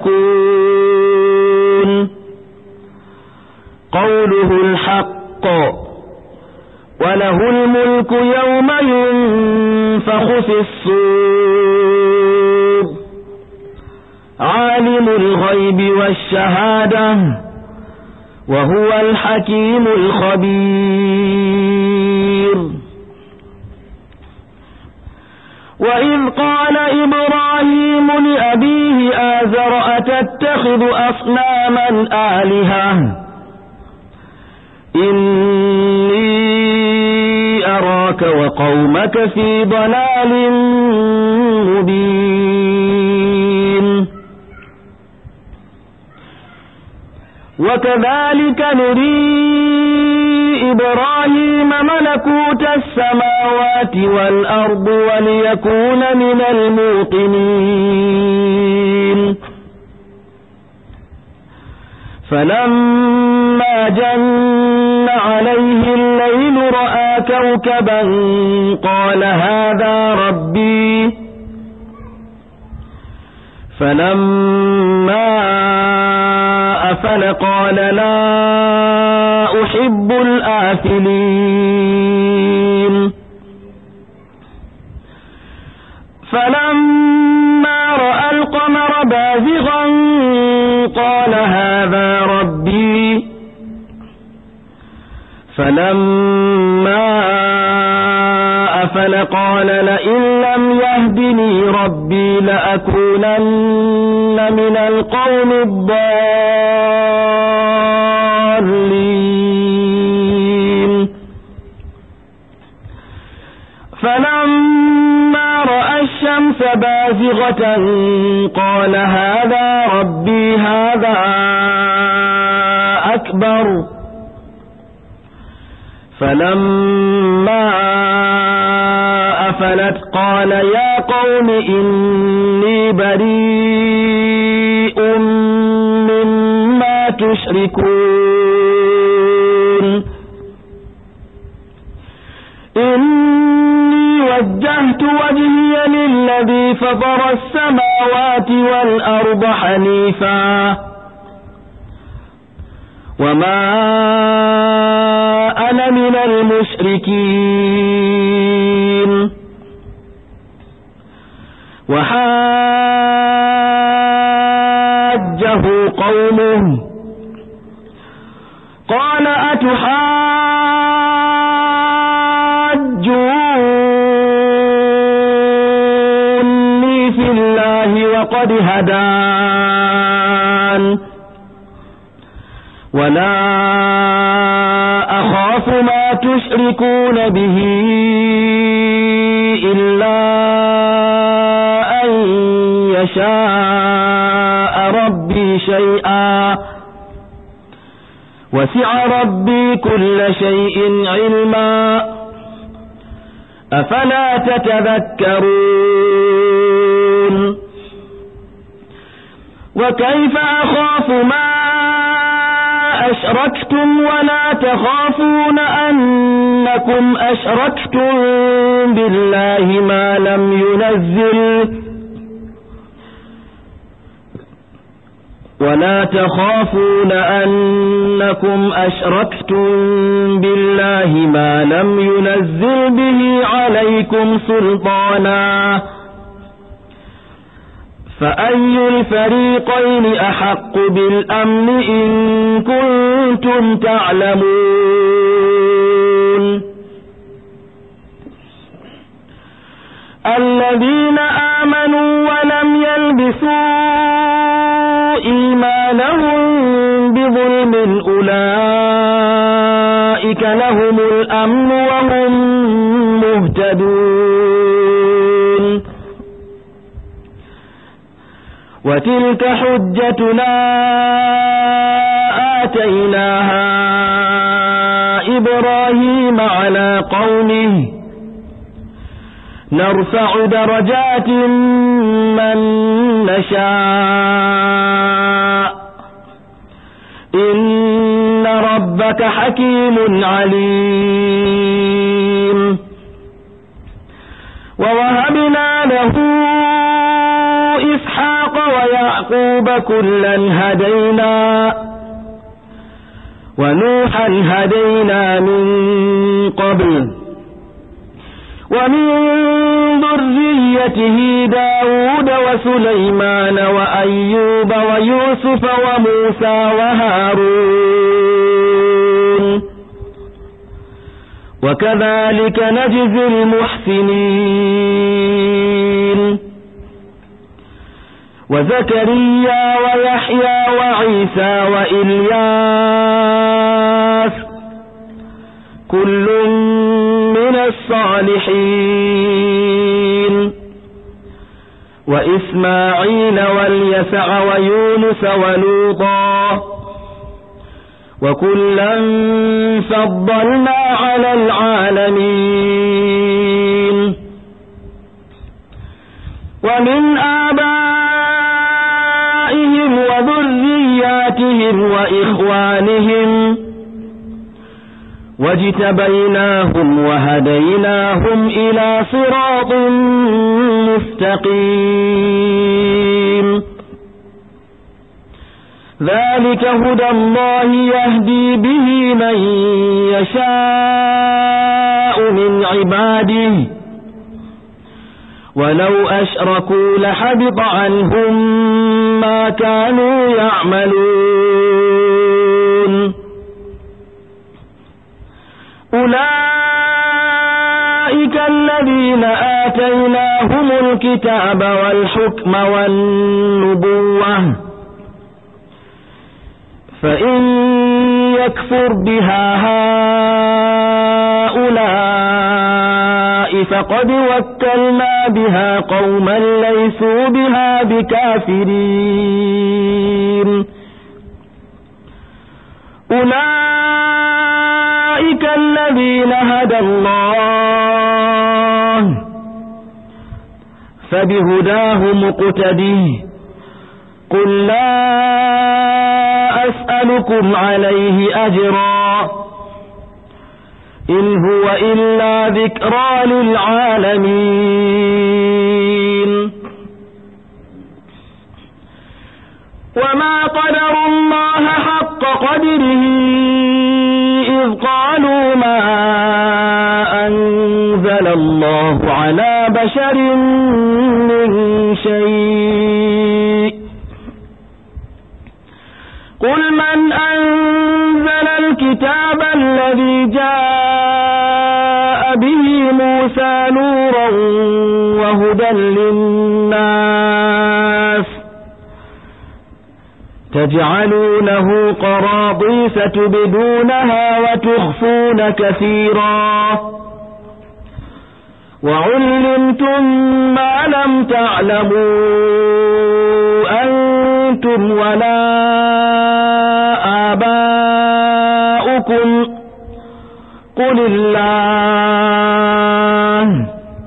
فيكون قوله الحق وله الملك يوم ينفخ في الصور عالم الغيب والشهادة وهو الحكيم الخبير. وإذ قال إبراهيم لأبيه آزر أتتخذ أصناما آلهة إني أراك وقومك في ضلال مبين. وكذلك نري إبراهيم ملكوت السماوات والأرض وليكون من الموقنين. فلما جن عليه الليل رأى كوكبا قال هذا ربي. فلما أفل قال لا أحب الآفلين. فلما رأى القمر بازغا قال هذا ربي. فلما أفل قال لئن لم يهدني ربي لأكونن من القوم الضالين. فلما رأى الشمس بازغة قال هذا ربي هذا أكبر. فلما أفلت قال يا قوم إني بريء مما تشركون. إني وجهت وجهي للذي فطر السماوات والأرض حنيفا وما أنا من المشركين. وحاجه قومه قال أتحاجوني في الله وقد هدان ولا أخاف ما تشركون به إلا أن يشاء ربي شيئا وسع ربي كل شيء علما أفلا تتذكرون. وكيف أخاف ما أشركتم ولا تخافون أنكم أشركتم بالله ما لم ينزل به عليكم سلطانا فأي الفريقين أحق بالأمن إن كنتم تعلمون. الذين آمنوا ولم يلبسوا إيمانهم بظلم أولئك لهم الأمن وهم مهتدون. وتلك حجتنا آتيناها إبراهيم على قومه نرفع درجات من نشاء إن ربك حكيم عليم. ووهبنا له إسحاق ويعقوب كلا هدينا ونوحا هدينا من قبل ومن ذريته ذريته داود وسليمان وأيوب ويوسف وموسى وهارون وكذلك نجزي المحسنين وزكريا ويحيى وعيسى وإلياس كل من الصالحين وإسماعيل واليسع ويونس ولوطا وكلا فضلنا على العالمين ومن آبائهم وذرياتهم وإخوانهم واجتبيناهم وهديناهم إلى صراط مستقيم ذلك هدى الله يهدي به من يشاء من عباده ولو أشركوا لحبط عنهم ما كانوا يعملون أولئك الذين آتيناهم الكتاب والحكم والنبوة فإن يكفر بها هؤلاء فقد وكلنا بها قوما ليسوا بها بكافرين أولئك الذين هدى الله فبهداه مقتدي قل لا أسألكم عليه أجرا إن هو إلا ذكرى للعالمين وما قدروا الله حق قدره إذ قالوا ما أنزل الله على بشر من شيء قل من أنزل الكتاب الذي جاء به موسى نورا وهدى للناس تجعلونه قراطيس تبدونها وتخفون كثيرا وعلمتم ما لم تعلموا أنتم ولا آباؤكم قل الله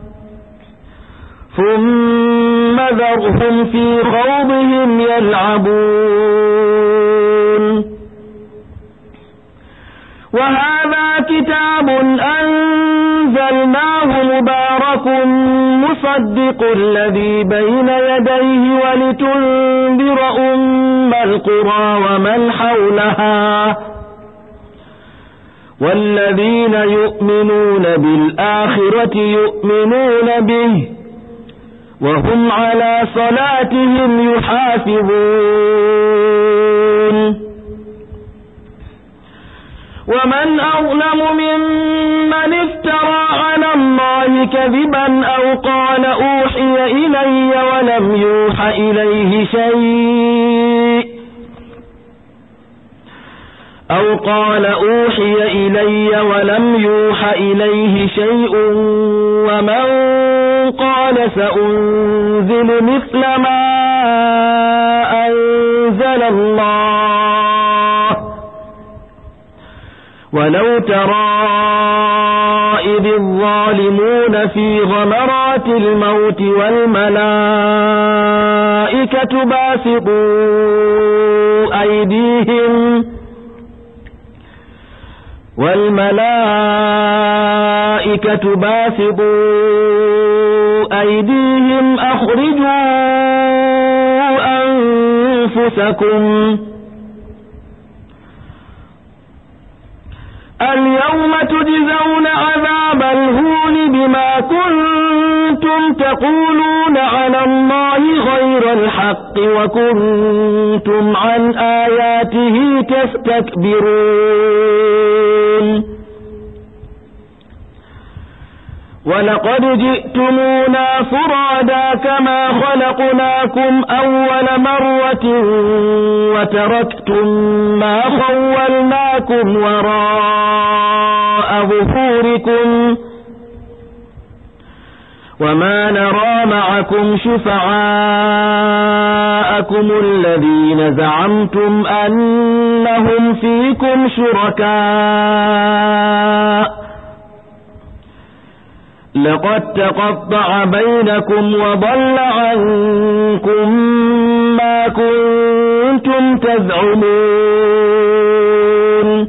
ثم ذرهم في خوضهم يلعبون وهذا كتاب أنزلناه مبارك مصدق الذي بين يديه ولتنذر أم القرى ومن حولها والذين يؤمنون بالآخرة يؤمنون به وهم على صلاتهم يحافظون ومن أظلم ممن افترى على الله كذبا أو قال أوحي إلي ولم يوح إليه شيء ومن قال سأنزل مثل ما أنزل الله ولو ترى إذ الظالمون في غمرات الموت والملائكة باسطوا أيديهم أخرجوا أنفسكم اليوم تجزون عذاب الهون بما كنتم تقولون على الله غير الحق وكنتم عن آياته تستكبرون ولقد جئتمونا فرادا كما خلقناكم أول مرة وتركتم ما خولناكم وراء ظهوركم وما نرى معكم شفعاءكم الذين زعمتم أنهم فيكم شركاء لقد تقطع بينكم وضل عنكم ما كنتم تزعمون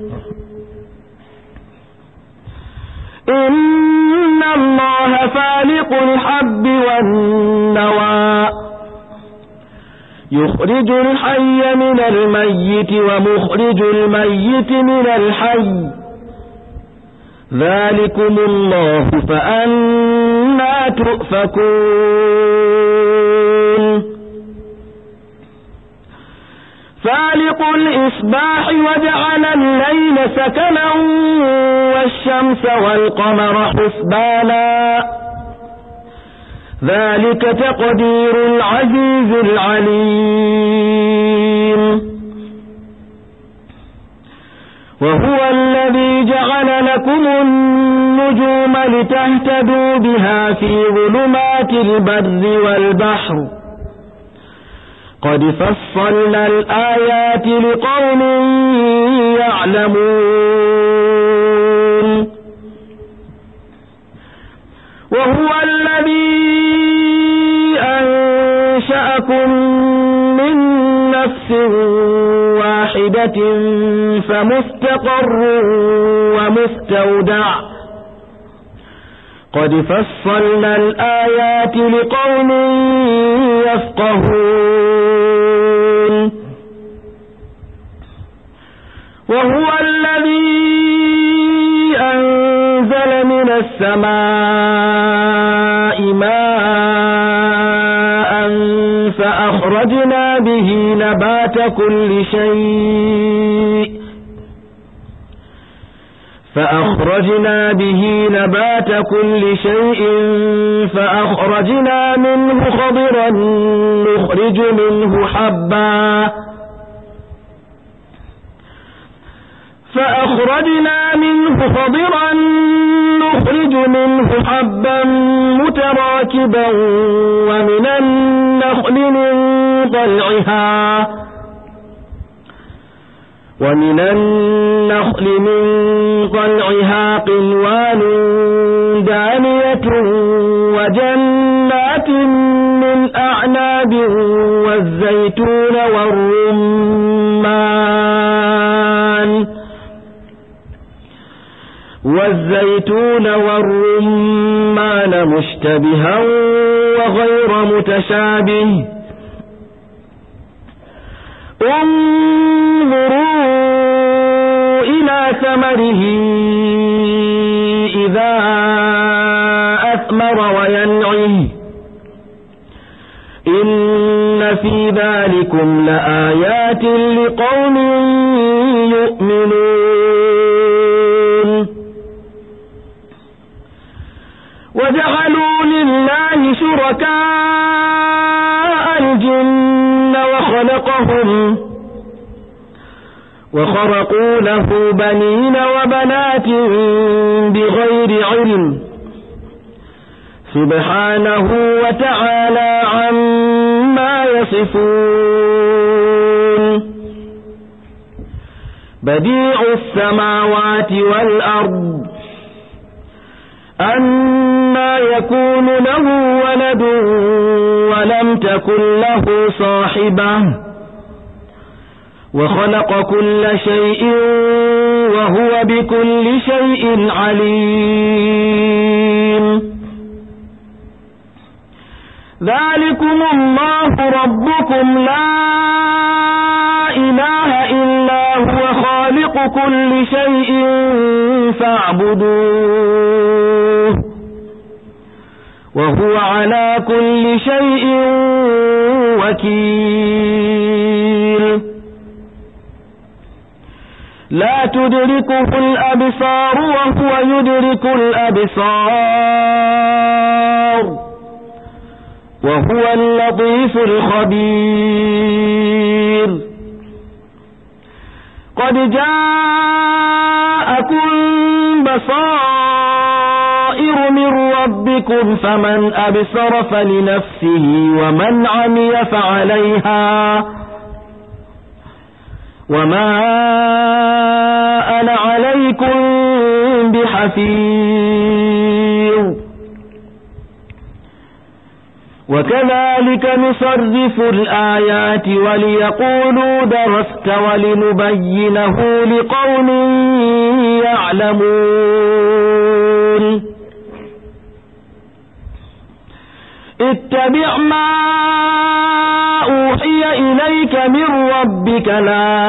إن الله فالق الحب والنوى يخرج الحي من الميت ومخرج الميت من الحي ذلكم الله فأنى تؤفكون فالق الإصباح وجعل الليل سكنا والشمس والقمر حسبانا ذلك تقدير العزيز العليم وهو الذي جعل لكم النجوم لتهتدوا بها في ظلمات البر والبحر قد فصلنا الآيات لقوم يعلمون وهو الذي أنشأكم من نفس واحدة فمستقر ومستودع قد فصلنا الآيات لقوم يفقهون وهو الذي أنزل من السماء ماء فأخرجنا به نبات كل شيء فأخرجنا منه خضرا نخرج منه حبا متراكبا ومن النخل من طلعها قنوان دانية وجنات من أعناب والزيتون والرمان مشتبها وغير متشابه انظروا إلى ثمره إذا أثمر وينعه إن في ذلكم لآيات لقوم يؤمنون وجعلوا لله شركاء الجن وخلقهم وخرقوا له بنين وبنات بغير علم سبحانه وتعالى عما يصفون بديع السماوات والأرض أنى يكون له ولد ولم تكن له صاحبة وخلق كل شيء وهو بكل شيء عليم ذلكم الله ربكم لا إله إلا هو خالق كل شيء فاعبدوه وهو على كل شيء وكيل لا تدركه الأبصار وهو يدرك الأبصار وهو اللطيف الخبير قد جاءكم بصائر من ربكم فمن أبصر فلنفسه ومن عمي فعليها وما أنا عليكم بحفيظ وكذلك نصرف الآيات وليقولوا درست ولنبينه لقوم يعلمون اتبع ما أوحي إليك من ربك لا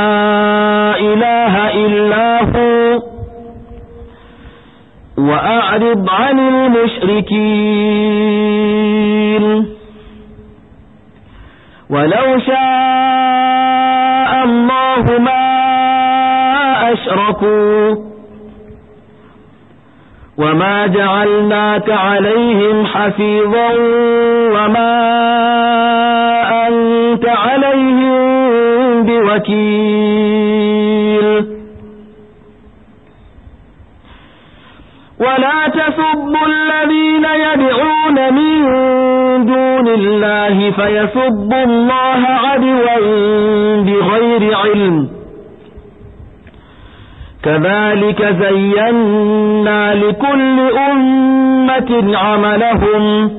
إله إلا هو وأعرض عن المشركين ولو شاء الله ما أشركوا وما جعلناك عليهم حفيظا وما أنت عليهم بوكيل ولا تسبوا الذين يدعون من دون الله فيسبوا الله عدوا بغير علم كذلك زينا لكل أمة عملهم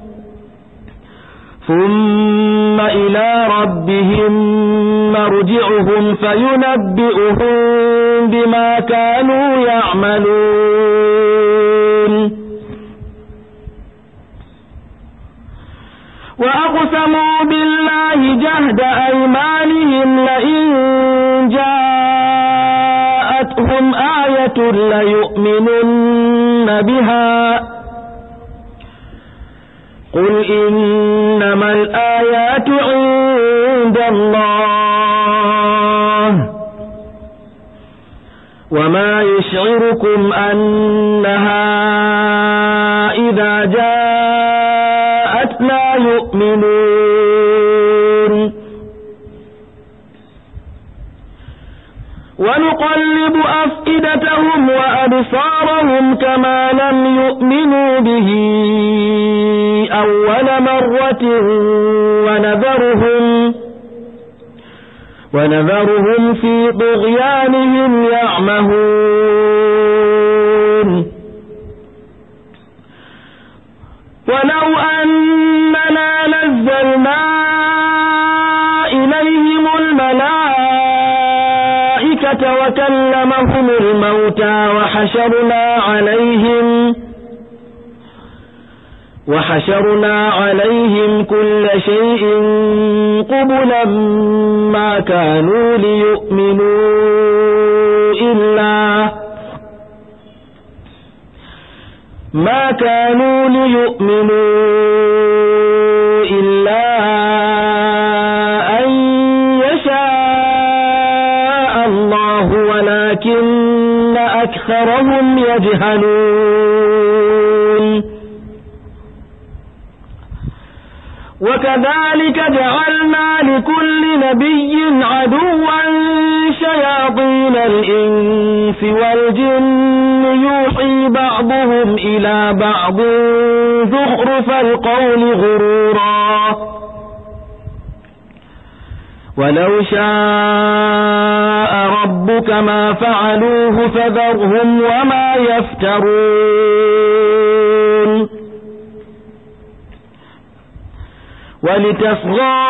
ثم إلى ربهم مرجعهم فينبئهم بما كانوا يعملون وأقسموا بالله جهد أيمانهم لئن جاءتهم آية ليؤمنن بها قل إنما الآيات عند الله وما يشعركم أنها إذا جاءت لا يؤمنون ونقلب أفئدتهم وأبصارهم كما لم يؤمنوا به أول مرة ونذرهم في طغيانهم يعمهون ولو أننا نزلنا إليهم الملائكة وكلمهم الموتى وحشرنا عليهم كل شيء قبلا ما كانوا ليؤمنوا إلا أن يشاء الله ولكن أكثرهم يجهلون وكذلك جعلنا لكل نبي عدوا شياطين الإنس والجن يوحي بعضهم إلى بعض زخرف القول غرورا ولو شاء ربك ما فعلوه فذرهم وما يفترون ولتصغى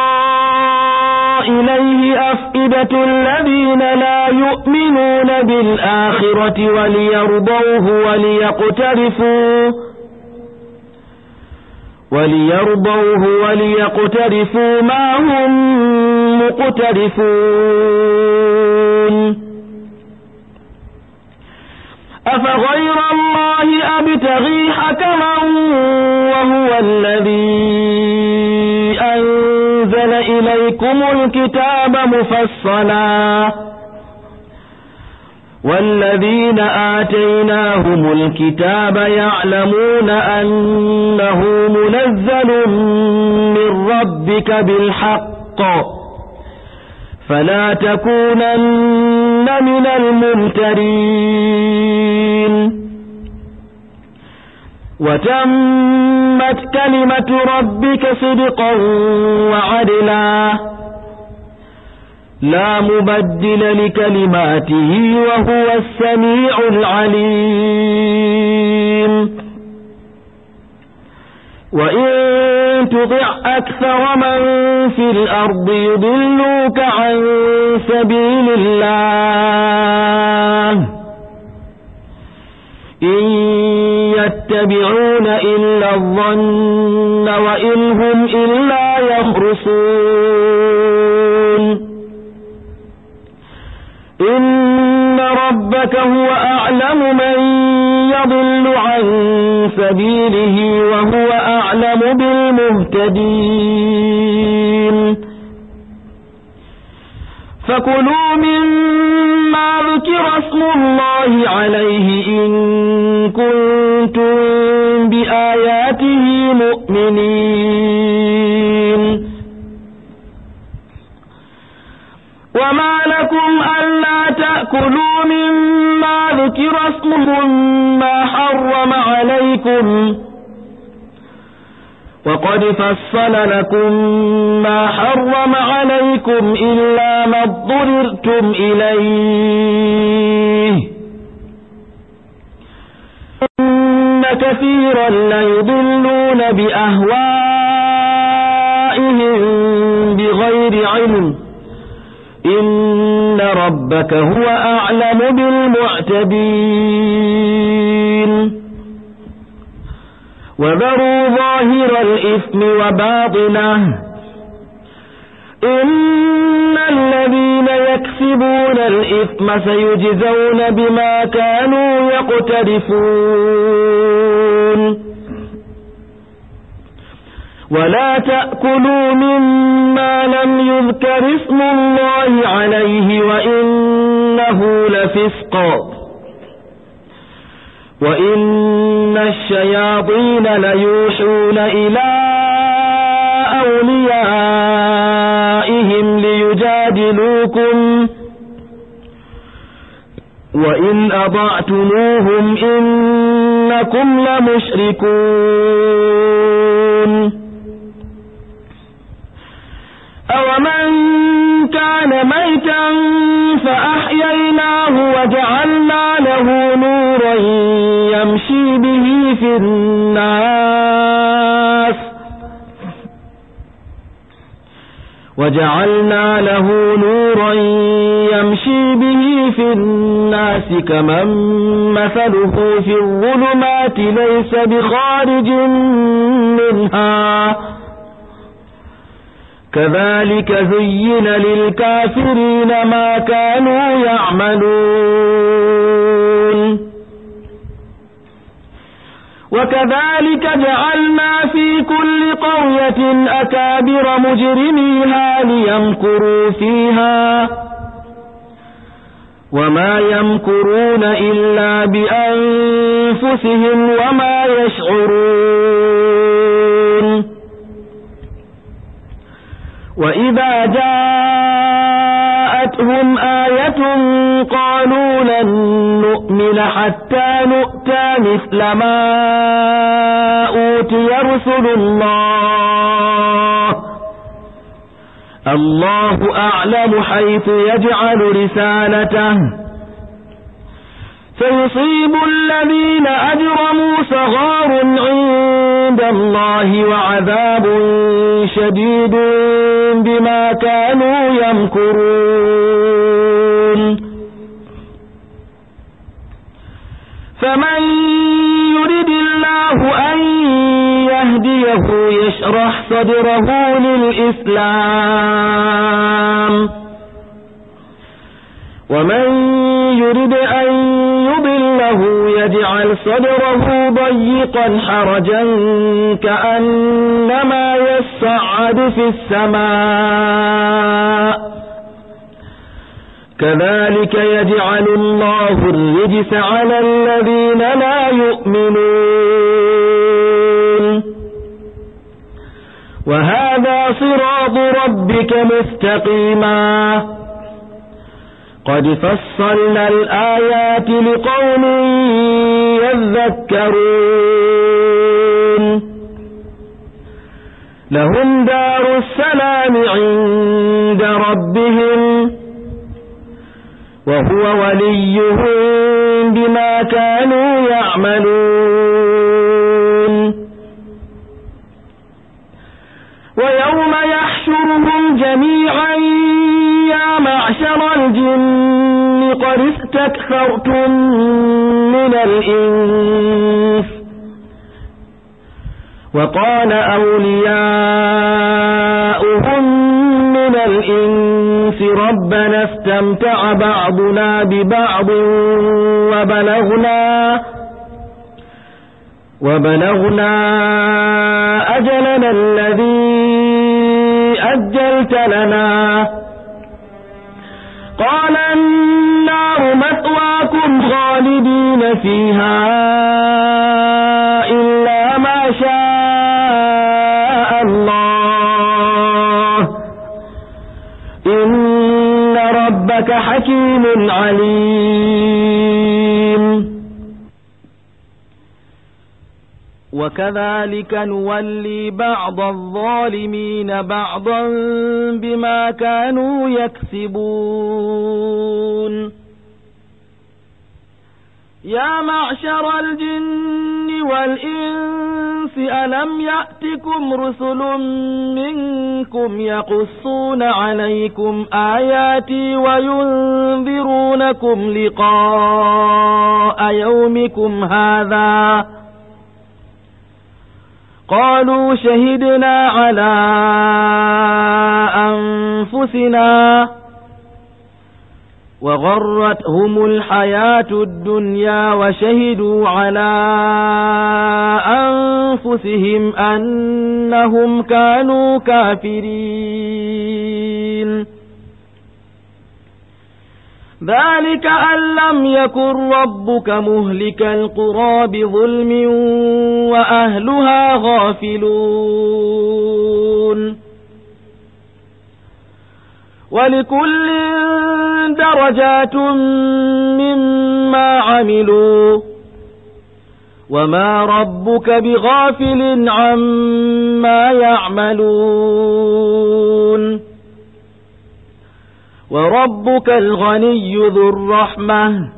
إليه أفئدة الذين لا يؤمنون بالآخرة وليرضوه وليقترفوا ما هم مقترفون أفغير الله أبتغي حكما الذي أنزل إليكم الكتاب مفصلا والذين آتيناهم الكتاب يعلمون أنه منزل من ربك بالحق فلا تكونن من الممترين وتمت كلمة ربك صدقا وعدلا لا مبدل لكلماته وهو السميع العليم وإن تطع أكثر من في الأرض يضلوك عن سبيل الله إن يتبعون إلا الظن وإن هم إلا يخرصون إن ربك هو أعلم من يضل عن سبيله وهو أعلم بالمهتدين فكلوا مما ذكر اسم الله عليه إن كنتم بآياته مؤمنين وما لكم ألا تأكلوا مما ذكر اسم ما حرم عليكم وقد فصل لكم ما حرم عليكم إلا ما اضطررتم إليه إن كثيرا ليضلون بأهوائهم بغير علم إن ربك هو أعلم بالمعتدين وذروا ظاهر الإثم وباطنه إن الذين يكسبون الإثم سيجزون بما كانوا يقترفون ولا تأكلوا مما لم يذكر اسم الله عليه وإنه لفسق وإن الشياطين ليوحون إلى أوليائهم ليجادلوكم وإن أطعتموهم إنكم لمشركون أومن كان ميتا فأحييناه وجعلنا له نورا يمشي به في الناس كمن مثله في الظلمات ليس بخارج منها كذلك زين للكافرين ما كانوا يعملون وكذلك جعلنا في كل قرية أكابر مجرميها ليمكروا فيها وما يمكرون إلا بأنفسهم وما يشعرون وإذا جاءتهم آية قالوا لن نؤمن حتى نؤتى مثل ما أوتي رسل الله أعلم حيث يجعل رسالته فيصيب الذين أجرموا صغار عند الله وعذاب شديد بما كانوا يمكرون فمن يرد الله أن يهديه يشرح صدره للإسلام ومن يرد أن يضله يجعل يجعل صدره ضيقا حرجا كأنما يصعد في السماء كذلك يجعل الله الرجس على الذين لا يؤمنون وهذا صراط ربك مستقيما قد فصلنا الآيات لقوم يذكرون لهم دار السلام عند ربهم وهو وليهم بما كانوا يعملون ويوم يحشرهم جميعا يا معشر الجن قد استكثرتم من الإنس وقال أولياؤهم من الإنس ربنا استمتع بعضنا ببعض وبلغنا أجلنا الذي أجلت لنا قال النار مثواكم خالدين فيها إلا ما شاء الله إن ربك حكيم عليم وكذلك نولي بعض الظالمين بعضا بما كانوا يكسبون يا معشر الجن والإنس ألم يأتكم رسل منكم يقصون عليكم آياتي وينذرونكم لقاء يومكم هذا قالوا شهدنا على أنفسنا وغرتهم الحياة الدنيا وشهدوا على أنفسهم أنهم كانوا كافرين ذلك أن لم يكن ربك مهلك القرى بظلم وأهلها غافلون ولكل درجات مما عملوا وما ربك بغافل عما يعملون وربك الغني ذو الرحمة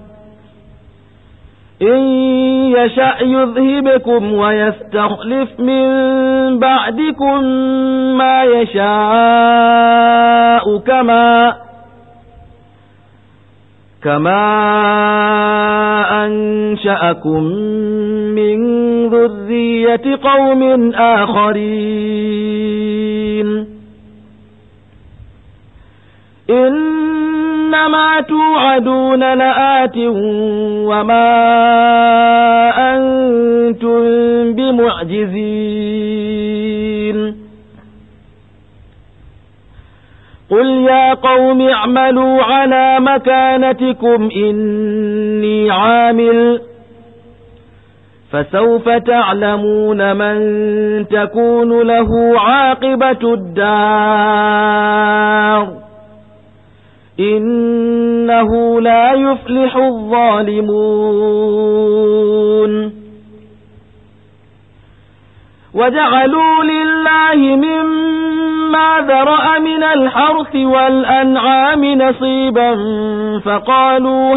إن يشأ يذهبكم ويستخلف من بعدكم ما يشاء كما أنشأكم من ذرية قوم آخرين إنما توعدون لآت وما أنتم بمعجزين قل يا قوم اعملوا على مكانتكم إني عامل فسوف تعلمون من تكون له عاقبة الدار إنه لا يفلح الظالمون وجعلوا لله مما ذرأ من الحرث والأنعام نصيبا فقالوا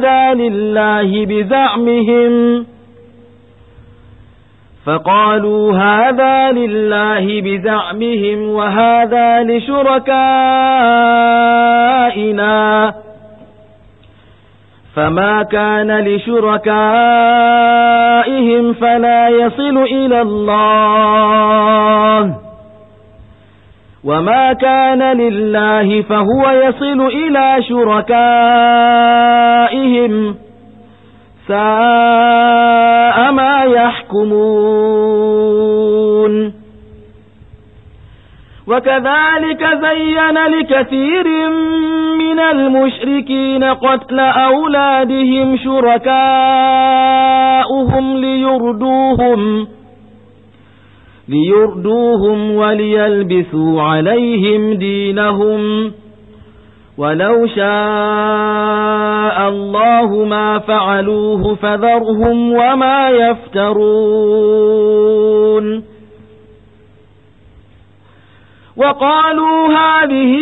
هذا لله بزعمهم وهذا لشركائنا فما كان لشركائهم فلا يصل إلى الله وما كان لله فهو يصل إلى شركائهم ساء ما يحكمون وكذلك زين لكثير من المشركين قتل أولادهم شركاؤهم ليردوهم وليلبسوا عليهم دينهم ولو شاء الله ما فعلوه فذرهم وما يفترون وقالوا هذه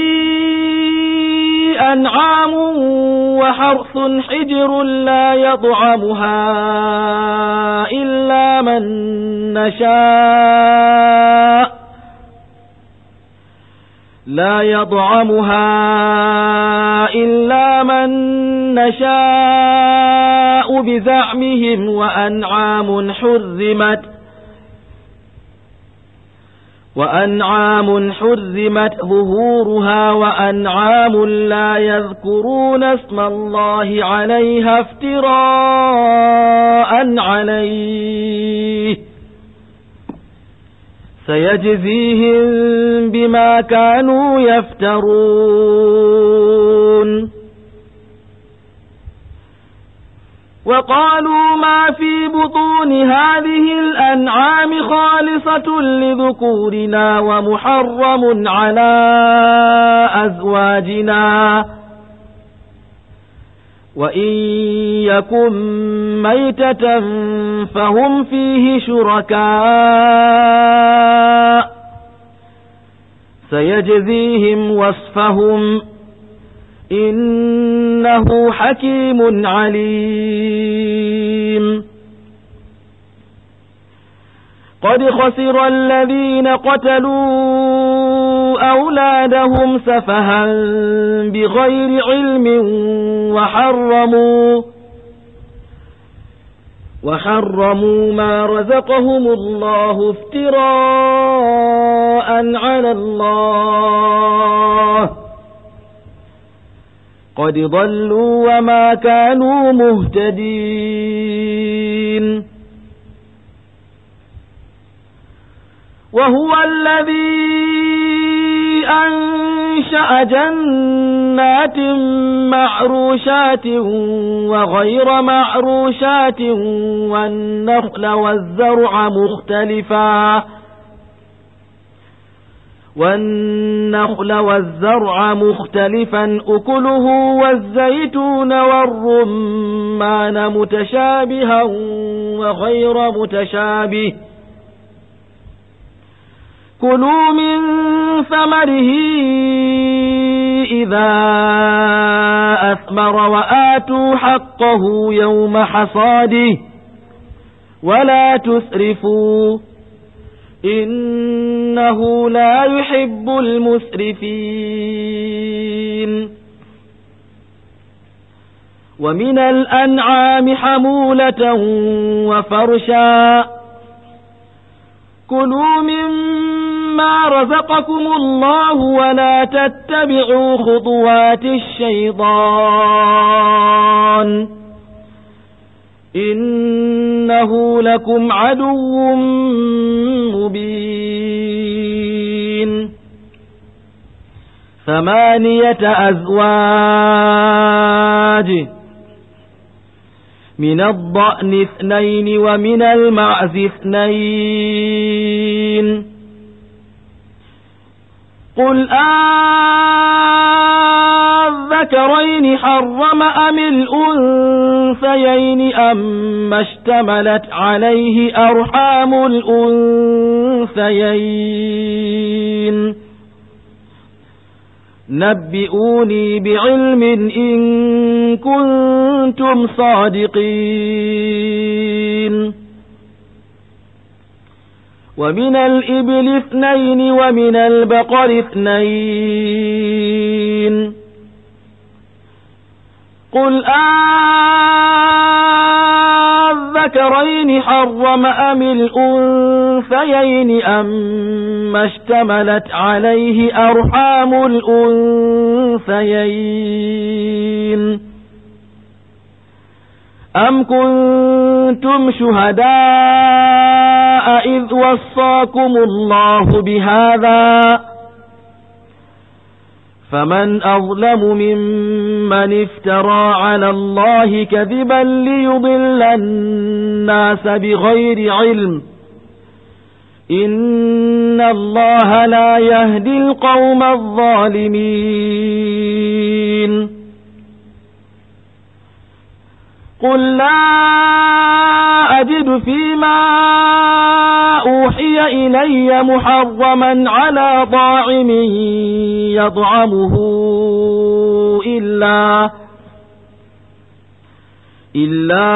أنعام وحرث حجر لا يطعمها إلا من نشاء بزعمهم وأنعام حرمت ظهورها وأنعام لا يذكرون اسم الله عليها افتراء عليه سيجزيهم بما كانوا يفترون وقالوا ما في بطون هذه الأنعام خالصة لذكورنا ومحرم على أزواجنا وإن يكن ميتة فهم فيه شركاء سيجزيهم وصفهم إنه حكيم عليم قد خسر الذين قتلوا أولادهم سفها بغير علم وحرموا ما رزقهم الله افتراء على الله قد ضلوا وما كانوا مهتدين وهو الذي أنشأ جنات معروشات وغير معروشات والنخل والزرع مختلفا أكله والزيتون والرمان متشابها وغير متشابه كلوا من ثمره إذا أثمر وآتوا حقه يوم حصاده ولا تسرفوا إنه لا يحب المسرفين ومن الأنعام حمولة وفرشا كلوا مما رزقكم الله ولا تتبعوا خطوات الشيطان إنه لكم عدو مبين 8 أزواج من الضأن 2 ومن المعز 2 قل الذكرين حرم أم الأنثيين أما اشتملت عليه أرحام الأنثيين نبئوني بعلم إن كنتم صادقين ومن الإبل 2 ومن البقر 2 قل الذكرين حرم أم الأنثيين أما اشتملت عليه أرحام الأنثيين أم كنتم شهداء إذ وصاكم الله بهذا فمن أظلم ممن افترى على الله كذبا ليضل الناس بغير علم إن الله لا يهدي القوم الظالمين قل لا أجد فيما أوحي إلي محرما على طاعم يطعمه إلا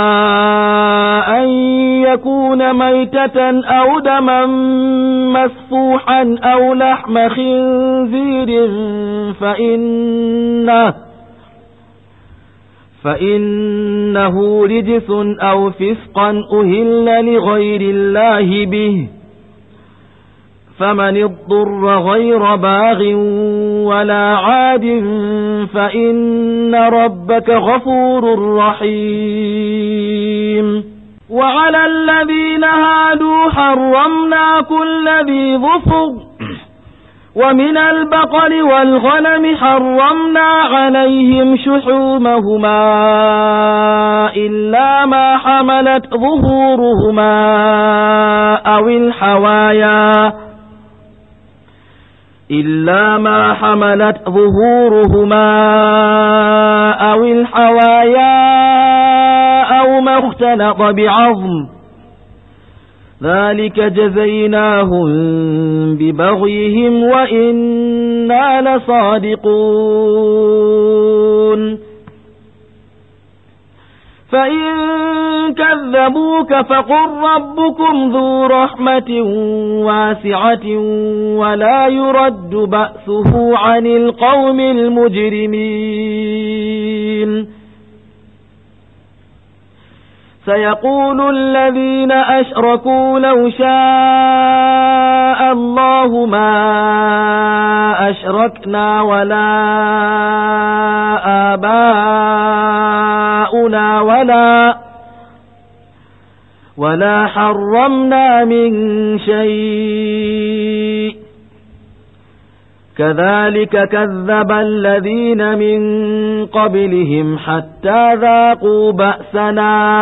أن يكون ميتة أو دما مسفوحا أو لحم خنزير فإنه رجس أو فسقا أهل لغير الله به فمن اضطر غير باغ ولا عاد فإن ربك غفور رحيم وعلى الذين هادوا حرمنا كل ذي ظفر ومن البقر والغنم حرمنا عليهم شحومهما إلا ما حملت ظهورهما أو الحوايا أو ما اختلط بعظم ذلك جزيناهم ببغيهم وإنا لصادقون فإن كذبوك فقل ربكم ذو رحمة واسعة ولا يرد بأسه عن القوم المجرمين سيقول الذين أشركوا لو شاء الله ما أشركنا ولا آباؤنا ولا حرمنا من شيء كذلك كذب الذين من قبلهم حتى ذاقوا بأسنا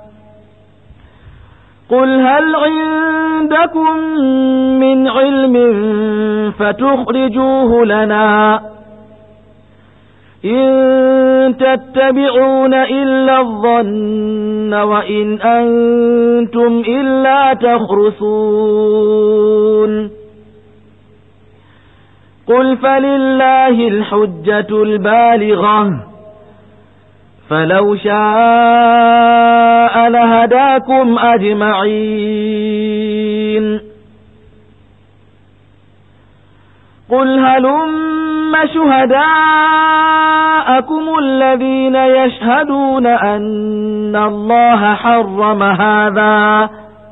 قل هل عندكم من علم فتخرجوه لنا إن تتبعون إلا الظن وإن أنتم إلا تخرصون قل فلله الحجة البالغة فلو شاء لهداكم أجمعين قل هلم شهداءكم الذين يشهدون أن الله حرم هذا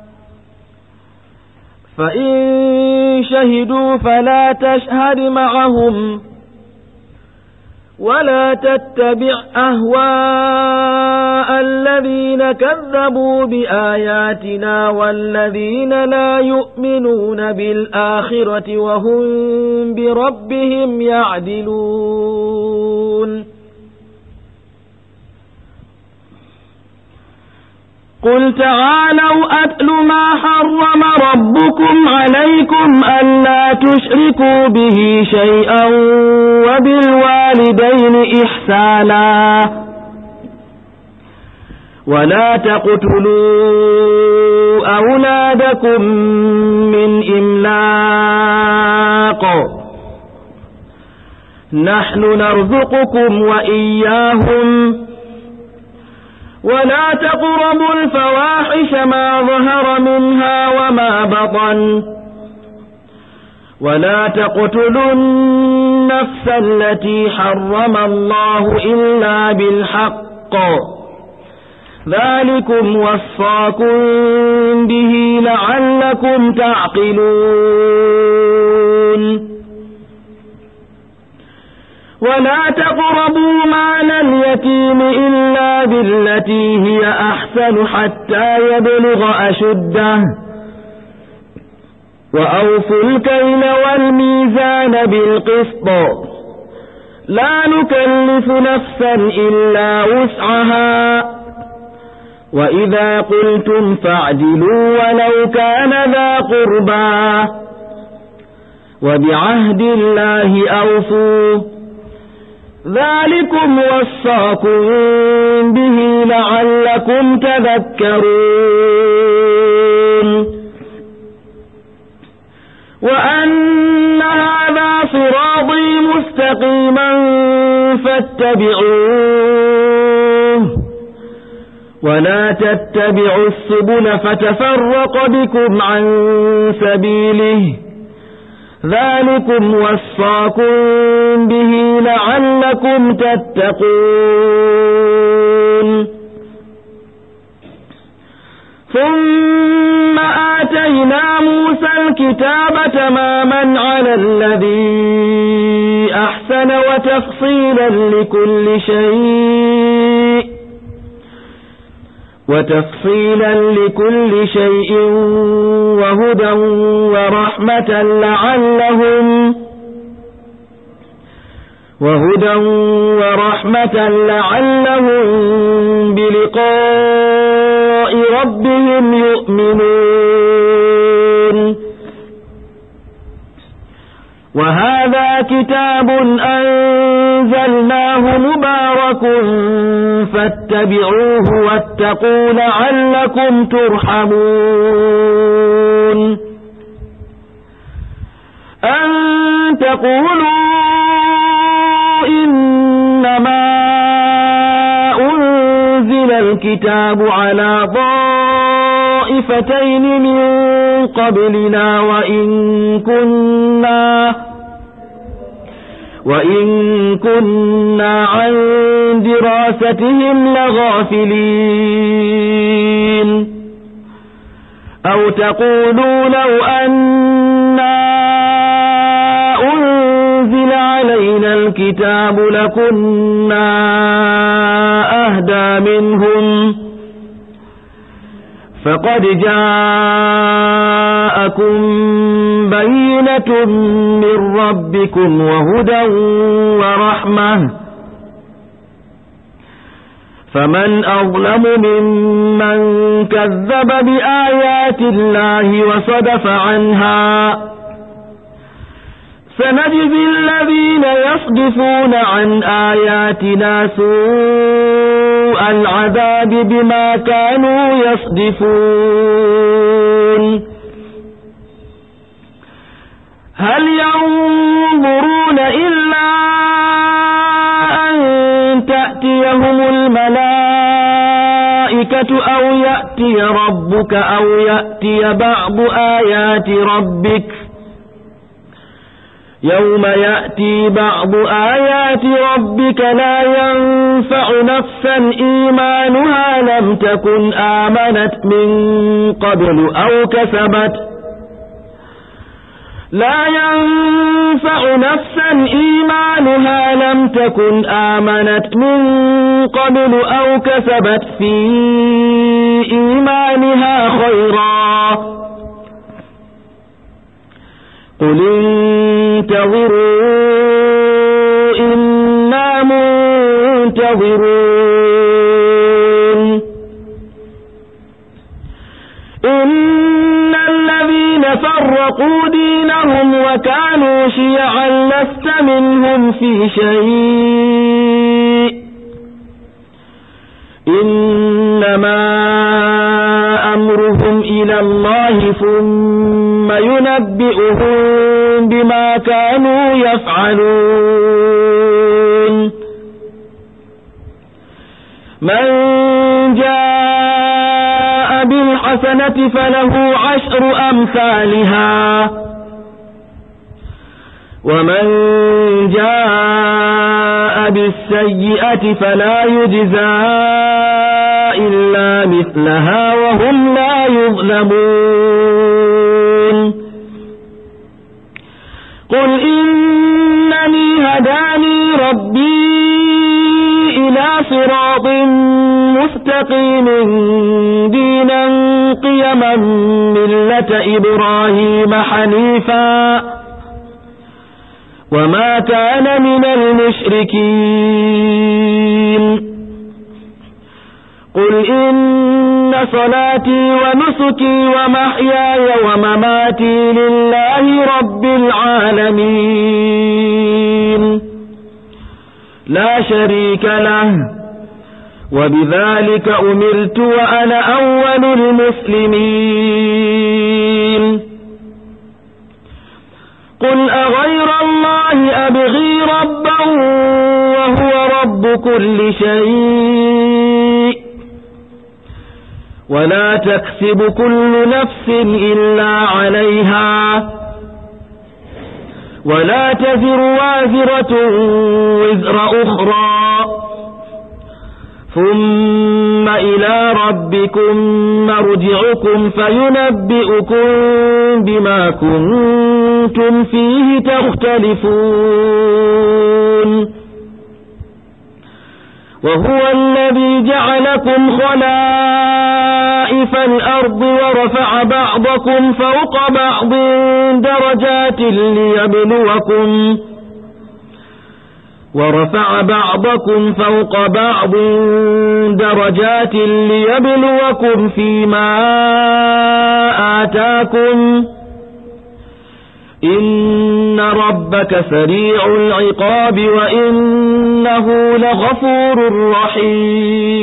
فإن شهدوا فلا تشهد معهم ولا تتبع أهواء الذين كذبوا بآياتنا والذين لا يؤمنون بالآخرة وهم بربهم يعدلون قل تعالوا أتل ما حرم ربكم عليكم ألا تشركوا به شيئا وبالوالدين إحسانا ولا تقتلوا أولادكم من إملاق نحن نرزقكم وإياهم ولا تقربوا الفواحش ما ظهر منها وما بطن ولا تقتلوا النفس التي حرم الله إلا بالحق ذلكم وصاكم به لعلكم تعقلون ولا تقربوا مال اليتيم إلا بالتي هي أحسن حتى يبلغ أشده وأوفوا الكيل والميزان بالقسط لا نكلف نفسا إلا وسعها وإذا قلتم فاعدلوا ولو كان ذا قربى وبعهد الله أوفوا ذلكم وصاكم به لعلكم تذكرون وأن هذا صراطي مستقيما فاتبعوه ولا تتبعوا السبل فتفرق بكم عن سبيله ذلكم وصاكم به لعلكم تتقون ثم آتينا موسى الكتاب تماما على الذي أحسن وتفصيلا لكل شيء وهدى ورحمة لعلهم بلقاء ربهم يؤمنون وهذا كتاب أنزلناه مبارك فاتبعوه واتقوا لعلكم ترحمون أن تقولوا إنما أنزل الكتاب على طائفتين من قبلنا وإن كنا عن دراستهم لغافلين أو تقولوا لو أنا أنزل علينا الكتاب لكنا أهدى منهم فقد جاءكم بينة من ربكم وهدى ورحمة فمن أظلم ممن كذب بآيات الله وصدف عنها سنجزي الذين يصدفون عن آياتنا سوء العذاب بما كانوا يصدفون هل ينظرون إلا أن تأتيهم الملائكة أو يأتي ربك أو يأتي بعض آيات ربك يوم يأتي بعض آيات ربك لا ينفع نفسا إيمانها لم تكن آمنت من قبل أو كسبت في إيمانها خيرا قل انتظروا إنا منتظرون إن الذين فرقوا دينهم وكانوا شيعا لست منهم في شيء إنما أمرهم إلى الله ثم ينبئهم بما كانوا يفعلون من جاء بالحسنة فله 10 أمثالها ومن جاء بالسيئة فلا يجزى إلا مثلها وهم لا يظلمون قل إنني هداني ربي إلى صراط مستقيم دينا قيما ملة إبراهيم حنيفا وما كان من المشركين قل إن صلاتي ونسكي ومحياي ومماتي لله رب العالمين لا شريك له وبذلك أمرت وأنا أول المسلمين قل أغير الله أبغي ربا وهو رب كل شيء ولا تكسب كل نفس إلا عليها ولا تزر وازرة وزر أخرى ثم إلى ربكم مرجعكم فينبئكم بما كنتم فيه تختلفون وهو الذي جعلكم خلائف الأرض ورفع بعضكم فوق بعض درجات ليبلوكم فيما آتاكم إن ربك سريع العقاب وإنه لغفور رحيم